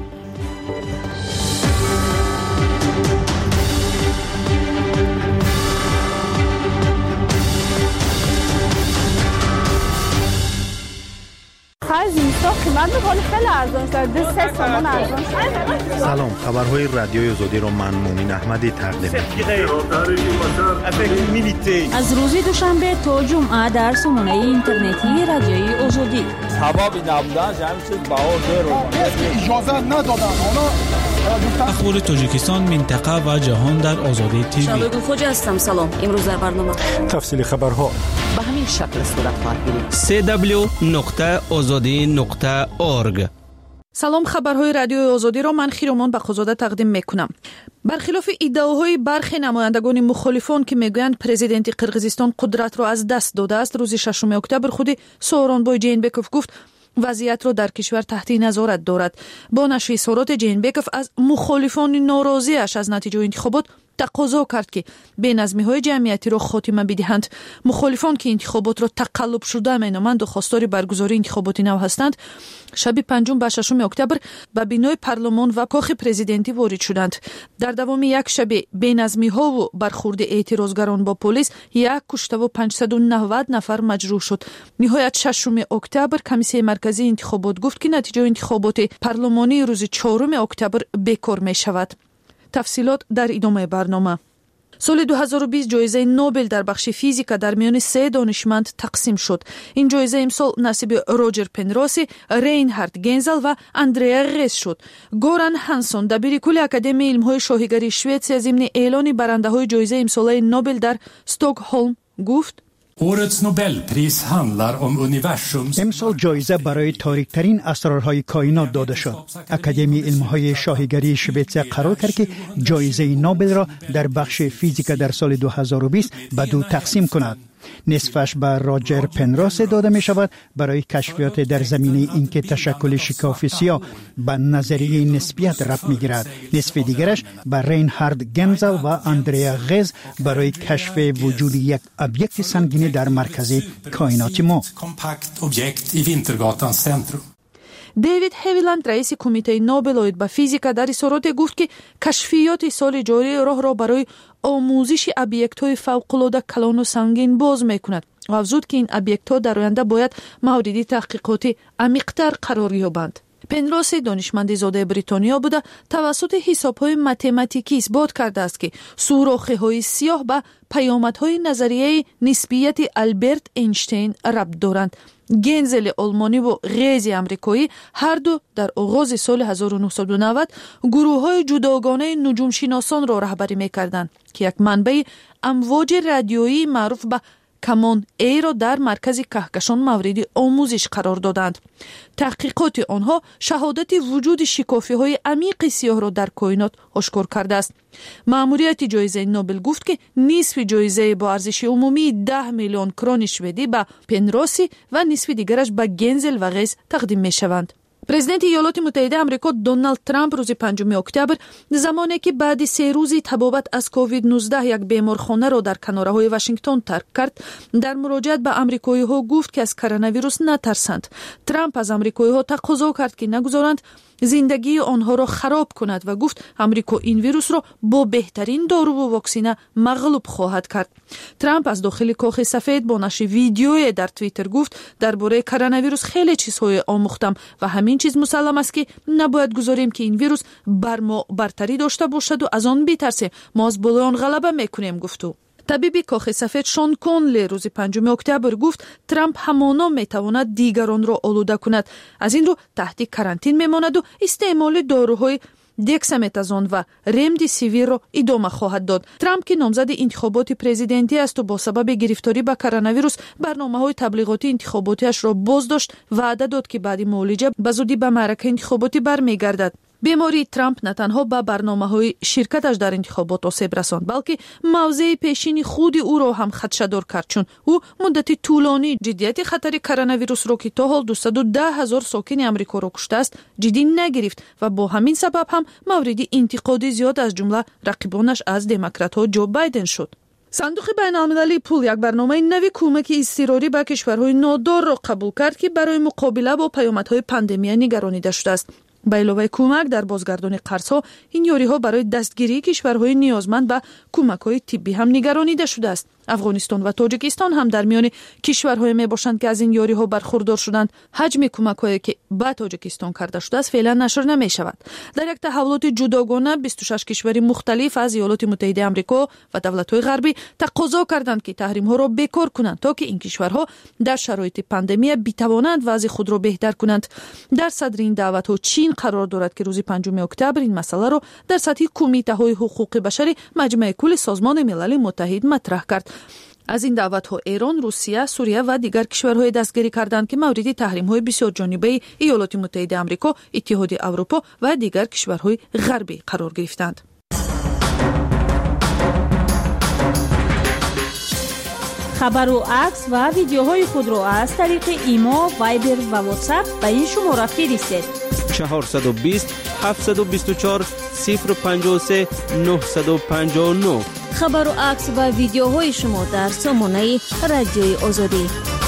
سلام، خبرهای رادیوی آزادی را من مومن احمدی تقدیم می‌کنم. از روز دوشنبه تا جمعه در سامانه اینترنتی رادیوی آزادی. سبب نبودن جمع چیز بهار اجازه ندادن. اخبار تاجیکستان، منطقه و جهان در آزادی تیوی. شبگو خوجا هستم. سلام. امروز در برنامه تفصیل خبرها به همین شکل صورت خواهد گرفت. سه دبلیو نقطه آزادی نقطه اورگ. سلام، خبرهای رادیوی آزادی را من خیرمان بخوزاده تقدیم میکنم. برخلاف ادعاهای برخی نمایندگان مخالفان که میگویند پرزیدنت قرقیزستان قدرت را از دست داده است، روز ششم اکتبر خود سورونبای جینبکوف گفت وضعیت را در کشور تحت نظارت دارد. با نشر اظهارات جینبکوف از مخالفان ناراضی‌اش از نتیجه انتخابات تقاضا کرد که بی‌نظمی‌های جمعیتی را خاتمه بدهند. مخالفان که انتخابات را تقلب شده مینامند و خواستار برگزاری انتخابات نو هستند، شب پنجم و ششم اکتبر به بینای پارلمان و کاخ پرزیدنتی وارد شدند. در دوام یک شب بی‌نظمی‌ها و برخورد اعتراضگران با پلیس، یک کشته و پانصد و نود نفر مجروح شد. نهایت ششم اکتبر کمیسیون مرکزی انتخابات گفت که نتیجه انتخابات پارلمانی روز چهارم اکتبر بیکار می شود. تفصیلات در ادامه برنامه. سال دو هزار و بیست جایزه نوبل در بخش فیزیکا در میان سه دانشمند تقسیم شد. این جایزه امسال نصیب روجر پنروسی، رینهارد گنزل و اندریا غز شد. گوران هانسون دبیر کل اکادمی علم‌های شاهیگری شوئدسیا ضمن اعلان برنده‌های جایزه امسال نوبل در استکهلم گفت: årets Nobelpris handlar om universums. امسال جایزه برای تاریک‌ترین اسرارهای کائنات داده شد. اکادمی علم‌های شاهیگری شوئدسیا قرار کرد که جایزه نوبل را در بخش فیزیکا در سال دو هزار و بیست به دو تقسیم کند. نصفش به راجر پنروس داده می شود برای کشفیات در زمینه اینکه تشکل شکاف سیاه به نظریه نسبیت ربط می گیرد. نصف دیگرش به رینهارد گنزل و اندریا غز برای کشف وجود یک ابیکت سنگینی در مرکز کائنات ما. دیوید هیویلند رئیس کمیته نوبل به فیزیکا در اظهارات گفت که کشفیات سال جاری راه را برای آموزش ابیکت‌های فوق‌العاده کلان و سنگین باز می‌کند. افزود که این ابیکت‌ها در آینده باید مورد تحقیقاتی عمیق‌تر قرار یابند. پنروس دانشمند زاده بریتانیا بوده توسط حساب‌های متماتیکی اثبات کرده است که سوراخ‌های سیاه به پیامدهای نظریه نسبیت آلبرت اینشتین ربط دارند. گنزل آلمانی و غز امریکایی هر دو در آغاز سال هزار و نهصد و نود گروه‌های جداگانه نجوم شناسان را رهبری می‌کردند که یک منبع امواج رادیویی معروف به کمان ای را در مرکز کهکشان مورد آموزش قرار دادند. تحقیقات آنها شهادت وجود شکافی‌های عمیق سیاه را در کائنات آشکار کرده است. مأموریت جایزه نوبل گفت که نصف جایزه با ارزش عمومی ده میلیون کرون شوئدی به پنروسی و نصف دیگرش به گنزل و غز تقدیم می شوند. президенти ایالات متحده آمریکا دونالد ترامپ روز پنجم اکتبر زمانی که بعد سه روزی تبابت از کووید نوزده یک بیمارخانه را در کناره‌های واشنگتن ترک کرد، در مراجعت به آمریکایی‌ها گفت که از کرونا ویروس نترسند. ترامپ از آمریکایی‌ها تقاضا کرد که نگذارند زندگی آنها را خراب کند و گفت آمریکا این ویروس را با بهترین دارو و واکسینه مغلوب خواهد کرد. ترامپ از داخل کاخ سفید با نشر ویدیویی در توییتر گفت درباره کرونا ویروس خیلی چیزهای آموختم و همین چیز مسلم است که نباید گذاریم که این ویروس بر ما برتری داشته باشد و از آن بترسیم. ما از بالای آن غلبه میکنیم گفت او. طبیب کاخ سفید شون کونلی روز پنجم اکتبر گفت ترامپ همانا میتواند دیگران را آلوده کند، از این رو تحت کرانتین میماند و استعمال داروهای دکسامتازون و رمدیسیویر را ادامه خواهد داد. ترامپ که نامزد انتخابات پرزیدنتی است و با سبب گرفتاری به کرونا ویروس برنامه‌های تبلیغاتی انتخاباتیش را باز داشت، وعده داد که بعد معالجه به زودی به معرکه انتخاباتی برمیگردد. بیماری ترامپ نه تنها به برنامه‌های شرکتش در انتخابات آسیب رساند، بلکه موضع پیشین خود او را هم خدشه‌دار کرد، چون او مدت طولانی جدیت خطر کرونا ویروس را که تا حال دویست و ده هزار ساکن آمریکا را کشته است جدی نگرفت و با همین سبب هم مورد انتقاد زیاد از جمله رقیبانش از دموکرات‌ها جو بایدن شد. صندوق بین‌المللی پول یک برنامه نوی کمک اضطراری به کشورهای نادار را قبول کرد که برای مقابله با پیامدهای پاندمی نگرانیده شده است. به علاوه کمک در بازگردانی قرض‌ها، این یاری‌ها برای دستگیری کشورهای نیازمند به کمک‌های طبی هم نگرانیده شده است. افغانستان و تاجیکستان هم در میان کشورهای میباشند که از این یاری‌ها برخوردار شدند. حجم کمک‌هایی که به تاجیکستان کرده شده است فعلا نشر نمی‌شود. در یک تحولات جداگانه بیست و شش کشور مختلف از ایالات متحده آمریکا و دولت‌های غربی تقاضا کردند که تحریم‌ها را بیکار کنند تا که این کشورها در شرایط پاندمی بتوانند وضع خود را بهتر کنند. در صدر این دعوت‌ها چین قرار دارد که روز پنجم اکتبر این مسئله را در سطح کمیته‌های حقوق بشری مجمع کل سازمان ملل متحد مطرح کرد. از این دعوت‌ها ایران، روسیه، سوریه و دیگر کشورهای دستگیری کردند که مورد تحریم‌های بسیار جانبه ایالات متحده آمریکا، اتحاد اروپا و دیگر کشورهای غربی قرار گرفتند. خبر و عکس و ویدیوهای خود را از طریق ایما، وایبر و واتساپ به این شماره فرستید: چهارصد و بیست هفتصد و بیست و چهار صفر پنجاه و سه نهصد و پنجاه و نه. خبر و عکس و ویدیوهای شما در سامانه رادیوی آزادی.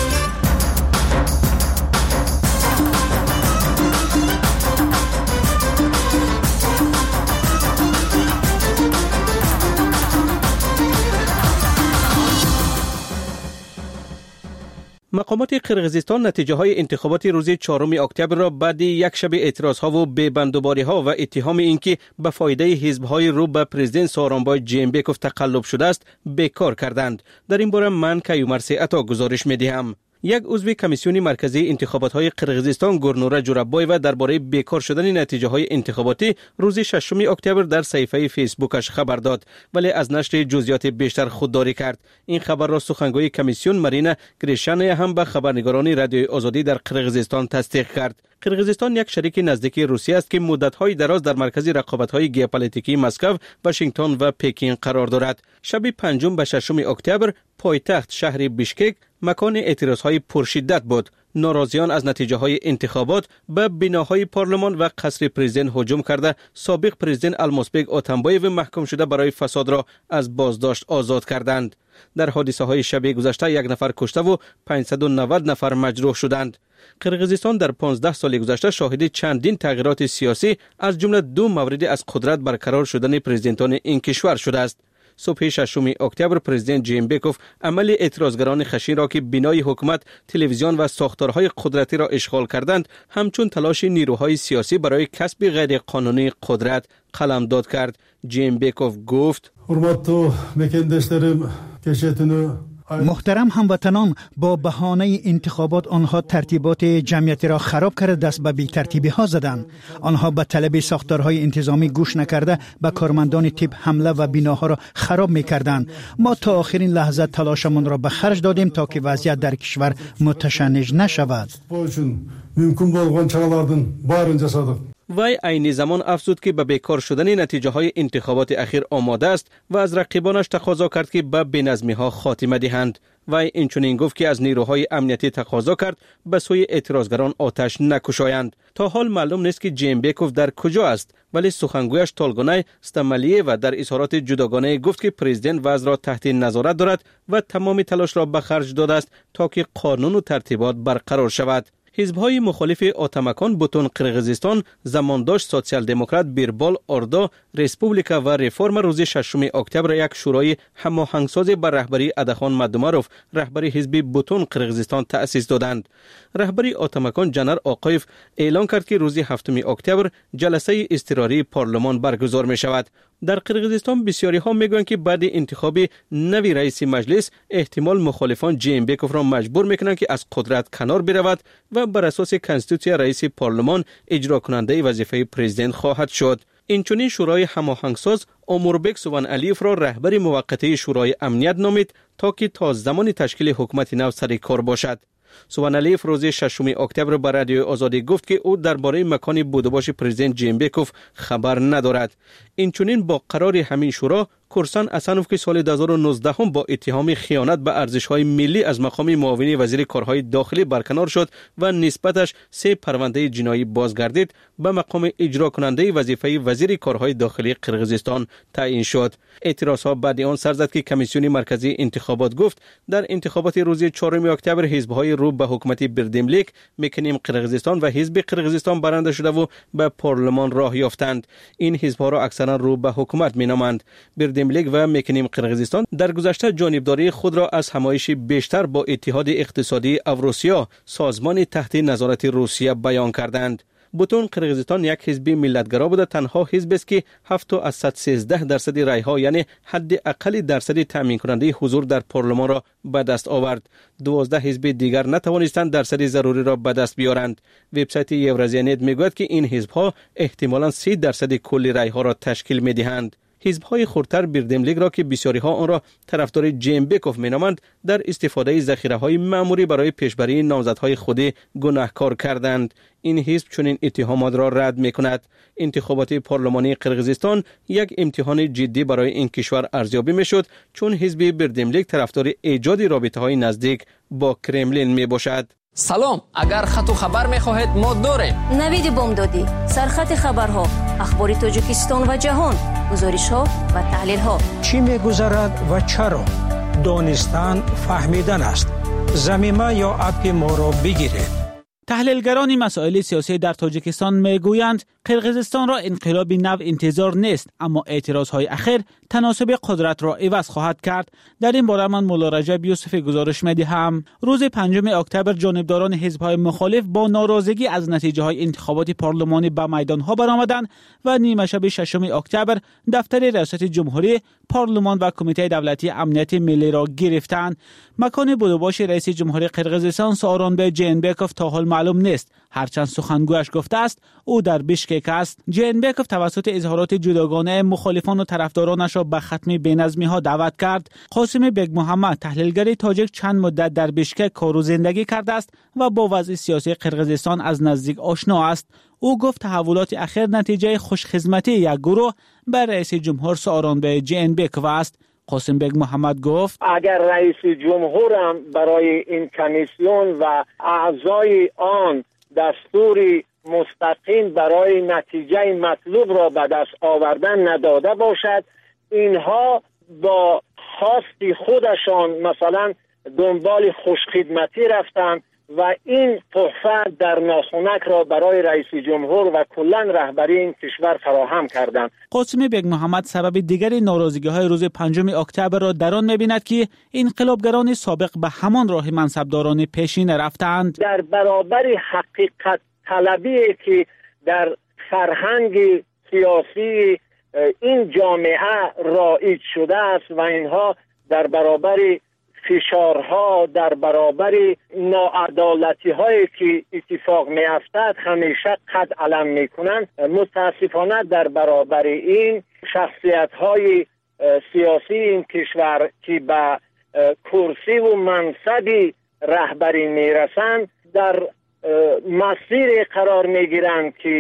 مقامات قرقیزستان نتیجه های انتخابات روز چهارم اکتبر را بعد یک شب اعتراض ها و ببندوباری ها و اتهام اینکه به فایده حزب های رو به پرزیدنت سورونبای جینبکوف تقلب شده است بیکار کردند. در این باره من کیومرث عطا گزارش می دهم. یک عضو کمیسیون مرکزی انتخابات های قرقیزستان گورنوره جورابایو درباره بیکار شدن نتیجه های انتخاباتی روز ششم اکتبر در صفحه فیسبوکش خبر داد، ولی از نشر جزئیات بیشتر خودداری کرد. این خبر را سخنگوی کمیسیون مارینا گریشانیا هم به خبرنگاران رادیوی آزادی در قرقیزستان تصدیق کرد. قرقیزستان یک شریک نزدیک روسیه است که مدت‌های دراز در مرکز رقابت‌های ژئوپلیتیکی مسکو، واشنگتن و پکین قرار دارد. شب پنجم به ششم اکتبر پایتخت شهر بیشکک مکان اعتراض‌های پرشدت بود. ناراضیان از نتیجه های انتخابات به بناهای پارلمان و قصر پرزیدنت هجوم کرده سابق پرزیدنت المازبک آتامبایو محکوم شده برای فساد را از بازداشت آزاد کردند. در حادثه های شب گذشته یک نفر کشته و پانصد و نود نفر مجروح شدند. قرقیزستان در پانزده سال گذشته شاهد چندین تغییرات سیاسی از جمله دو مورد از قدرت برقرار شدن پرزیدنتان این کشور شده است. صبح ششم اکتبر پرزیدنت جینبکوف عمل اعتراضگران خشن را که بنای حکومت، تلویزیون و ساختارهای قدرتی را اشغال کردند همچون تلاش نیروهای سیاسی برای کسب غیر قانونی قدرت قلمداد کرد. جینبکوف گفت: حرمت مکندشترم کشتونو محترم هموطنان، با بهانه انتخابات آنها ترتیبات جمعیتی را خراب کرده دست به بی‌ترتیبی ها زدند. آنها به طلب ساختارهای انتظامی گوش نکرده به کارمندان طب حمله و بناها را خراب می‌کردند. ما تا آخرین لحظه تلاشمان را به خرج دادیم تا که وضعیت در کشور متشنج نشود. وی عین زمان افزود که به بیکار شدن نتیجه های انتخابات اخیر آماده است و از رقیبانش تقاضا کرد که به بی‌نظمی ها خاتمه دهند. وی اینچنین گفت که از نیروهای امنیتی تقاضا کرد به سوی اعتراضگران آتش نکشایند. تا حال معلوم نیست که جیمبکوف در کجا است، ولی سخنگویش تالگونای استمالیه و در اظهارات جداگانه گفت که پرزیدنت وضع را تحت نظارت دارد و تمام تلاش را به خرج داده است تا که قانون و ترتیبات برقرار شود. حزب‌های مخالف آتمکان بوتون قرغیزستان، زمانداش سوسیال دموکرات بیربال اردو، ریسپوبلیکا و ریفورم روز ششم اکتبر یک شورای هماهنگساز بر رهبری ادخان مدومروف رهبری حزب بوتون قرغیزستان تأسیس دادند. رهبری آتمکان جنرال آقایف اعلان کرد که روز هفتم اکتبر جلسه اضطراری پارلمان برگزار می شود. در قرغیزستان بسیاری ها میگویند که بعد انتخاب نوی رئیس مجلس احتمال مخالفان جیمبکوف را مجبور میکنند که از قدرت کنار برود و بر اساس کنستیتوسیون رئیس پارلمان اجرا کننده وظیفه پرزیدنت خواهد شد. اینچنین شورای هماهنگساز اموربک سوان علیف را رهبر موقته شورای امنیت نامید تا که تا زمان تشکیل حکومت نو سر کار باشد. سوان علیف روز ششم اکتبر به رادیو آزادی گفت که او درباره مکان بودباش پرزیدنت جیمبکوف خبر ندارد. اینچنین با قرار همین شورا کورسان اسانوف که سال دو هزار و نوزده هم با اتهام خیانت به ارزش‌های ملی از مقام معاون وزیر کارهای داخلی برکنار شد و نسبتش سه پرونده جنایی بازگردید، به مقام اجرا کننده وظیفه وزیر کارهای داخلی قرغیزستان تعیین شد. اعتراضها بعد آن سر زد که کمیسیون مرکزی انتخابات گفت در انتخابات روز چهارم اکتبر حزب‌های رو به حکومت بردملیک، میکنیم قرغیزستان و حزب قرغیزستان برنده شده و به پارلمان راه یافتند. این حزب‌ها را اکثرا رو به حکومت مینامند. بردملیک و میکنیم قرغیزستان در گذشته جانبداری خود را از همایش بیشتر با اتحاد اقتصادی اوراسیا، سازمان تحت نظارت روسیه بیان کردند. بوتون قرغیزستان یک حزب ملتگرا بوده، تنها حزب است که هفت از صد و سیزده درصد رای ها یعنی حد اقل درصد تامین کننده حضور در پارلمان را به دست آورد. دوازده حزب دیگر نتوانستند درصد ضروری را به دست بیارند. وبسایت یورازیانت میگوید که این حزب ها احتمالاً سی درصد کل رای ها را تشکیل میدهند. حزب‌های خردتر بردملیک را که بسیاری ها آن را طرفدار جیمبکوف مینامند، در استفاده ذخیره‌های معمولی برای پیشبری نامزدهای خود گناهکار کردند. این حزب چنین اتهامات را رد می‌کند. انتخابات پارلمانی قرغیزستان یک امتحان جدی برای این کشور ارزیابی می‌شد، چون حزب بردملیک طرفدار ایجاد رابطه‌های نزدیک با کرملین میباشد. سلام، اگر خط و خبر می‌خواهید ما داریم. نوید بامدادی، سرخط خبرها، اخبار تاجیکستان و جهان، گزارش‌ها و تحلیل‌ها. چی می‌گذرد و چرا؟ دانستن فهمیدن است. ضمیمه یا اپ ما را بگیرید. تحلیلگران مسائل سیاسی در تاجیکستان میگویند قرغیزستان را انقلاب نو انتظار نیست، اما اعتراضهای اخیر تناسب قدرت را عوض خواهد کرد. در این باره من مولا رجب یوسف گزارش می‌دهم. روز پنجم اکتبر جانبداران حزب‌های مخالف با ناراضگی از نتیجه‌های انتخابات پارلمانی به میدان‌ها برآمدند و نیمه شب ششم اکتبر دفتر ریاست جمهوری، پارلمان و کمیته دولتی امنیت ملی را گرفتند. مکان بودباش رئیس جمهوری قرغیزستان سوارونبای جیمبکوف تا حال معلوم نیست، هرچند سخنگویش گفته است او در بیشکک است. جیمبکوف توسط اظهارات جداگانه مخالفان و طرفدارانش را به ختم بی‌نظمی‌ها دعوت کرد. قاسم بیگ محمد، تحلیلگر تاجیک، چند مدت در بیشکک کار و زندگی کرده است و با وضع سیاسی قرغیزستان از نزدیک آشنا است. او گفت تحولات اخیر نتیجه خوشخدمتی یک گروه بر رئیس جمهور سوارونبای جیمبکوف است. قاسم بیگ محمد گفت اگر رئیس جمهورم برای این کمیسیون و اعضای آن دستوری مستقیم برای نتیجه مطلوب را به دست آوردن نداده باشد، اینها با خواستی خودشان مثلا دنبال خوشخدمتی رفتند و این تحفه در ناخنک را برای رئیس جمهور و کلا رهبری این کشور فراهم کردند. قاسم بیگ محمد سبب دیگر ناراضگی‌های روز پنجم اکتبر را در آن می‌بیند که انقلابگران سابق به همان راه منصبداران پیشین رفتند. در برابر حقیقت طلبی که در فرهنگ سیاسی این جامعه رایج شده است و اینها در برابر فشارها، در برابر ناعدالتی هایی که اتفاق می افتد همیشه قد علم می کنند، متاسفانه در برابر این شخصیت های سیاسی این کشور که به کرسی و منصبی رهبری می رسند در مسیر قرار می گیرند که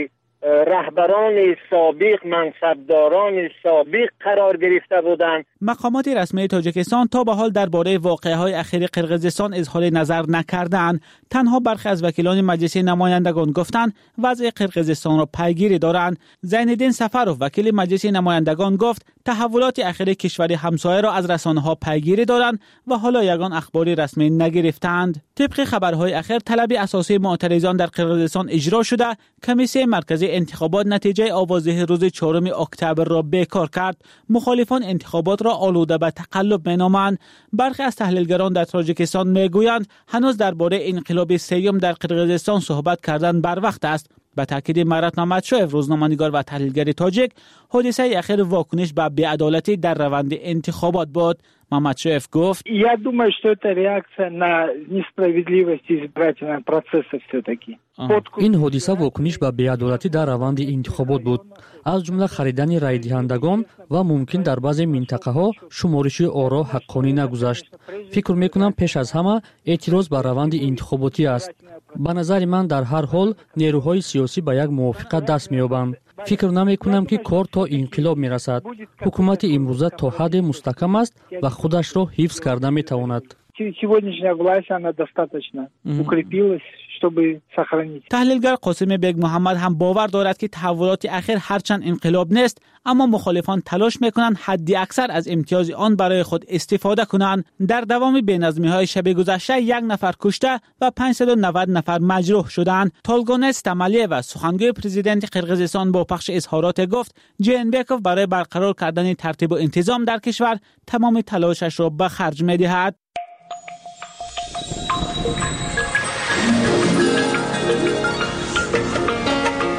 رهبران سابق، منصبداران سابق قرار گرفته بودند. مقامات رسمی تاجیکستان تا به حال درباره واقعه‌های اخیر قرقیزستان اظهار نظر نکردند. تنها برخی از وکیلان مجلس نمایندگان گفتند وضع قرقیزستان را پیگیری دارند. زینالدین سفروف وکیل مجلس نمایندگان گفت تحولات اخیر کشور همسایه را از رسانه‌ها پیگیری دارند و حالا یگان اخباری رسمی نگرفتند. طبق خبرهای اخیر طلب اساسی معترضان در قرقیزستان اجرا شده. کمیسیون مرکزی انتخابات نتیجه آوازده روز چهارم اکتبر را بیکار کرد. مخالفان انتخابات را آلوده به تقلب مینامند. برخی از تحلیلگران در تاجیکستان میگویند هنوز درباره انقلاب سیوم در قرقیزستان صحبت کردن بر وقت است. به تاکید مرات ممدشویف روزنامه‌نگار و تحلیلگر تاجیک، حادثه اخیر واکنش به بی‌عدالتی در روند انتخابات بود. Мамадшеев گفت Я думаю, что это реакция на несправедливость избирательного процесса все-таки. این حادثه واکنش به بی‌عدالتی در روند انتخابات بود، از جمله خریدن رای دهندگان و ممکن در بعضی منطقه‌ها شمارش آرا حقانی نگذشت. فکر می‌کنم پیش از همه اعتراض بر روند انتخاباتی است. به نظر من در هر حال نیروهای سیاسی به یک موافقت دست می‌یابند. فکر نمی‌کنم که کار تا انقلاب می‌رسد. حکومت امروزه تا حد مستحکم است و خودش را حفظ کرده می‌تواند. Сегодняшняя власть она достаточно укрепилась, чтобы сохранить. تحلیلگر قاسم بیگ محمد هم باور دارد که تحولات اخیر هرچند انقلاب نیست، اما مخالفان تلاش میکنند حدی اکثر از امتیاز آن برای خود استفاده کنند. در دوام بی‌نظمی‌های شب گذشته یک نفر کشته و پانصد و نود نفر مجروح شدند. تولگونس تمالیه و سخنگوی پرزیدنت قرقیزستان با پخش اظهارات گفت جینبکوف برای برقرار کردن ترتیب و انتظام در کشور تمام تلاشش را به خرج می‌دهد.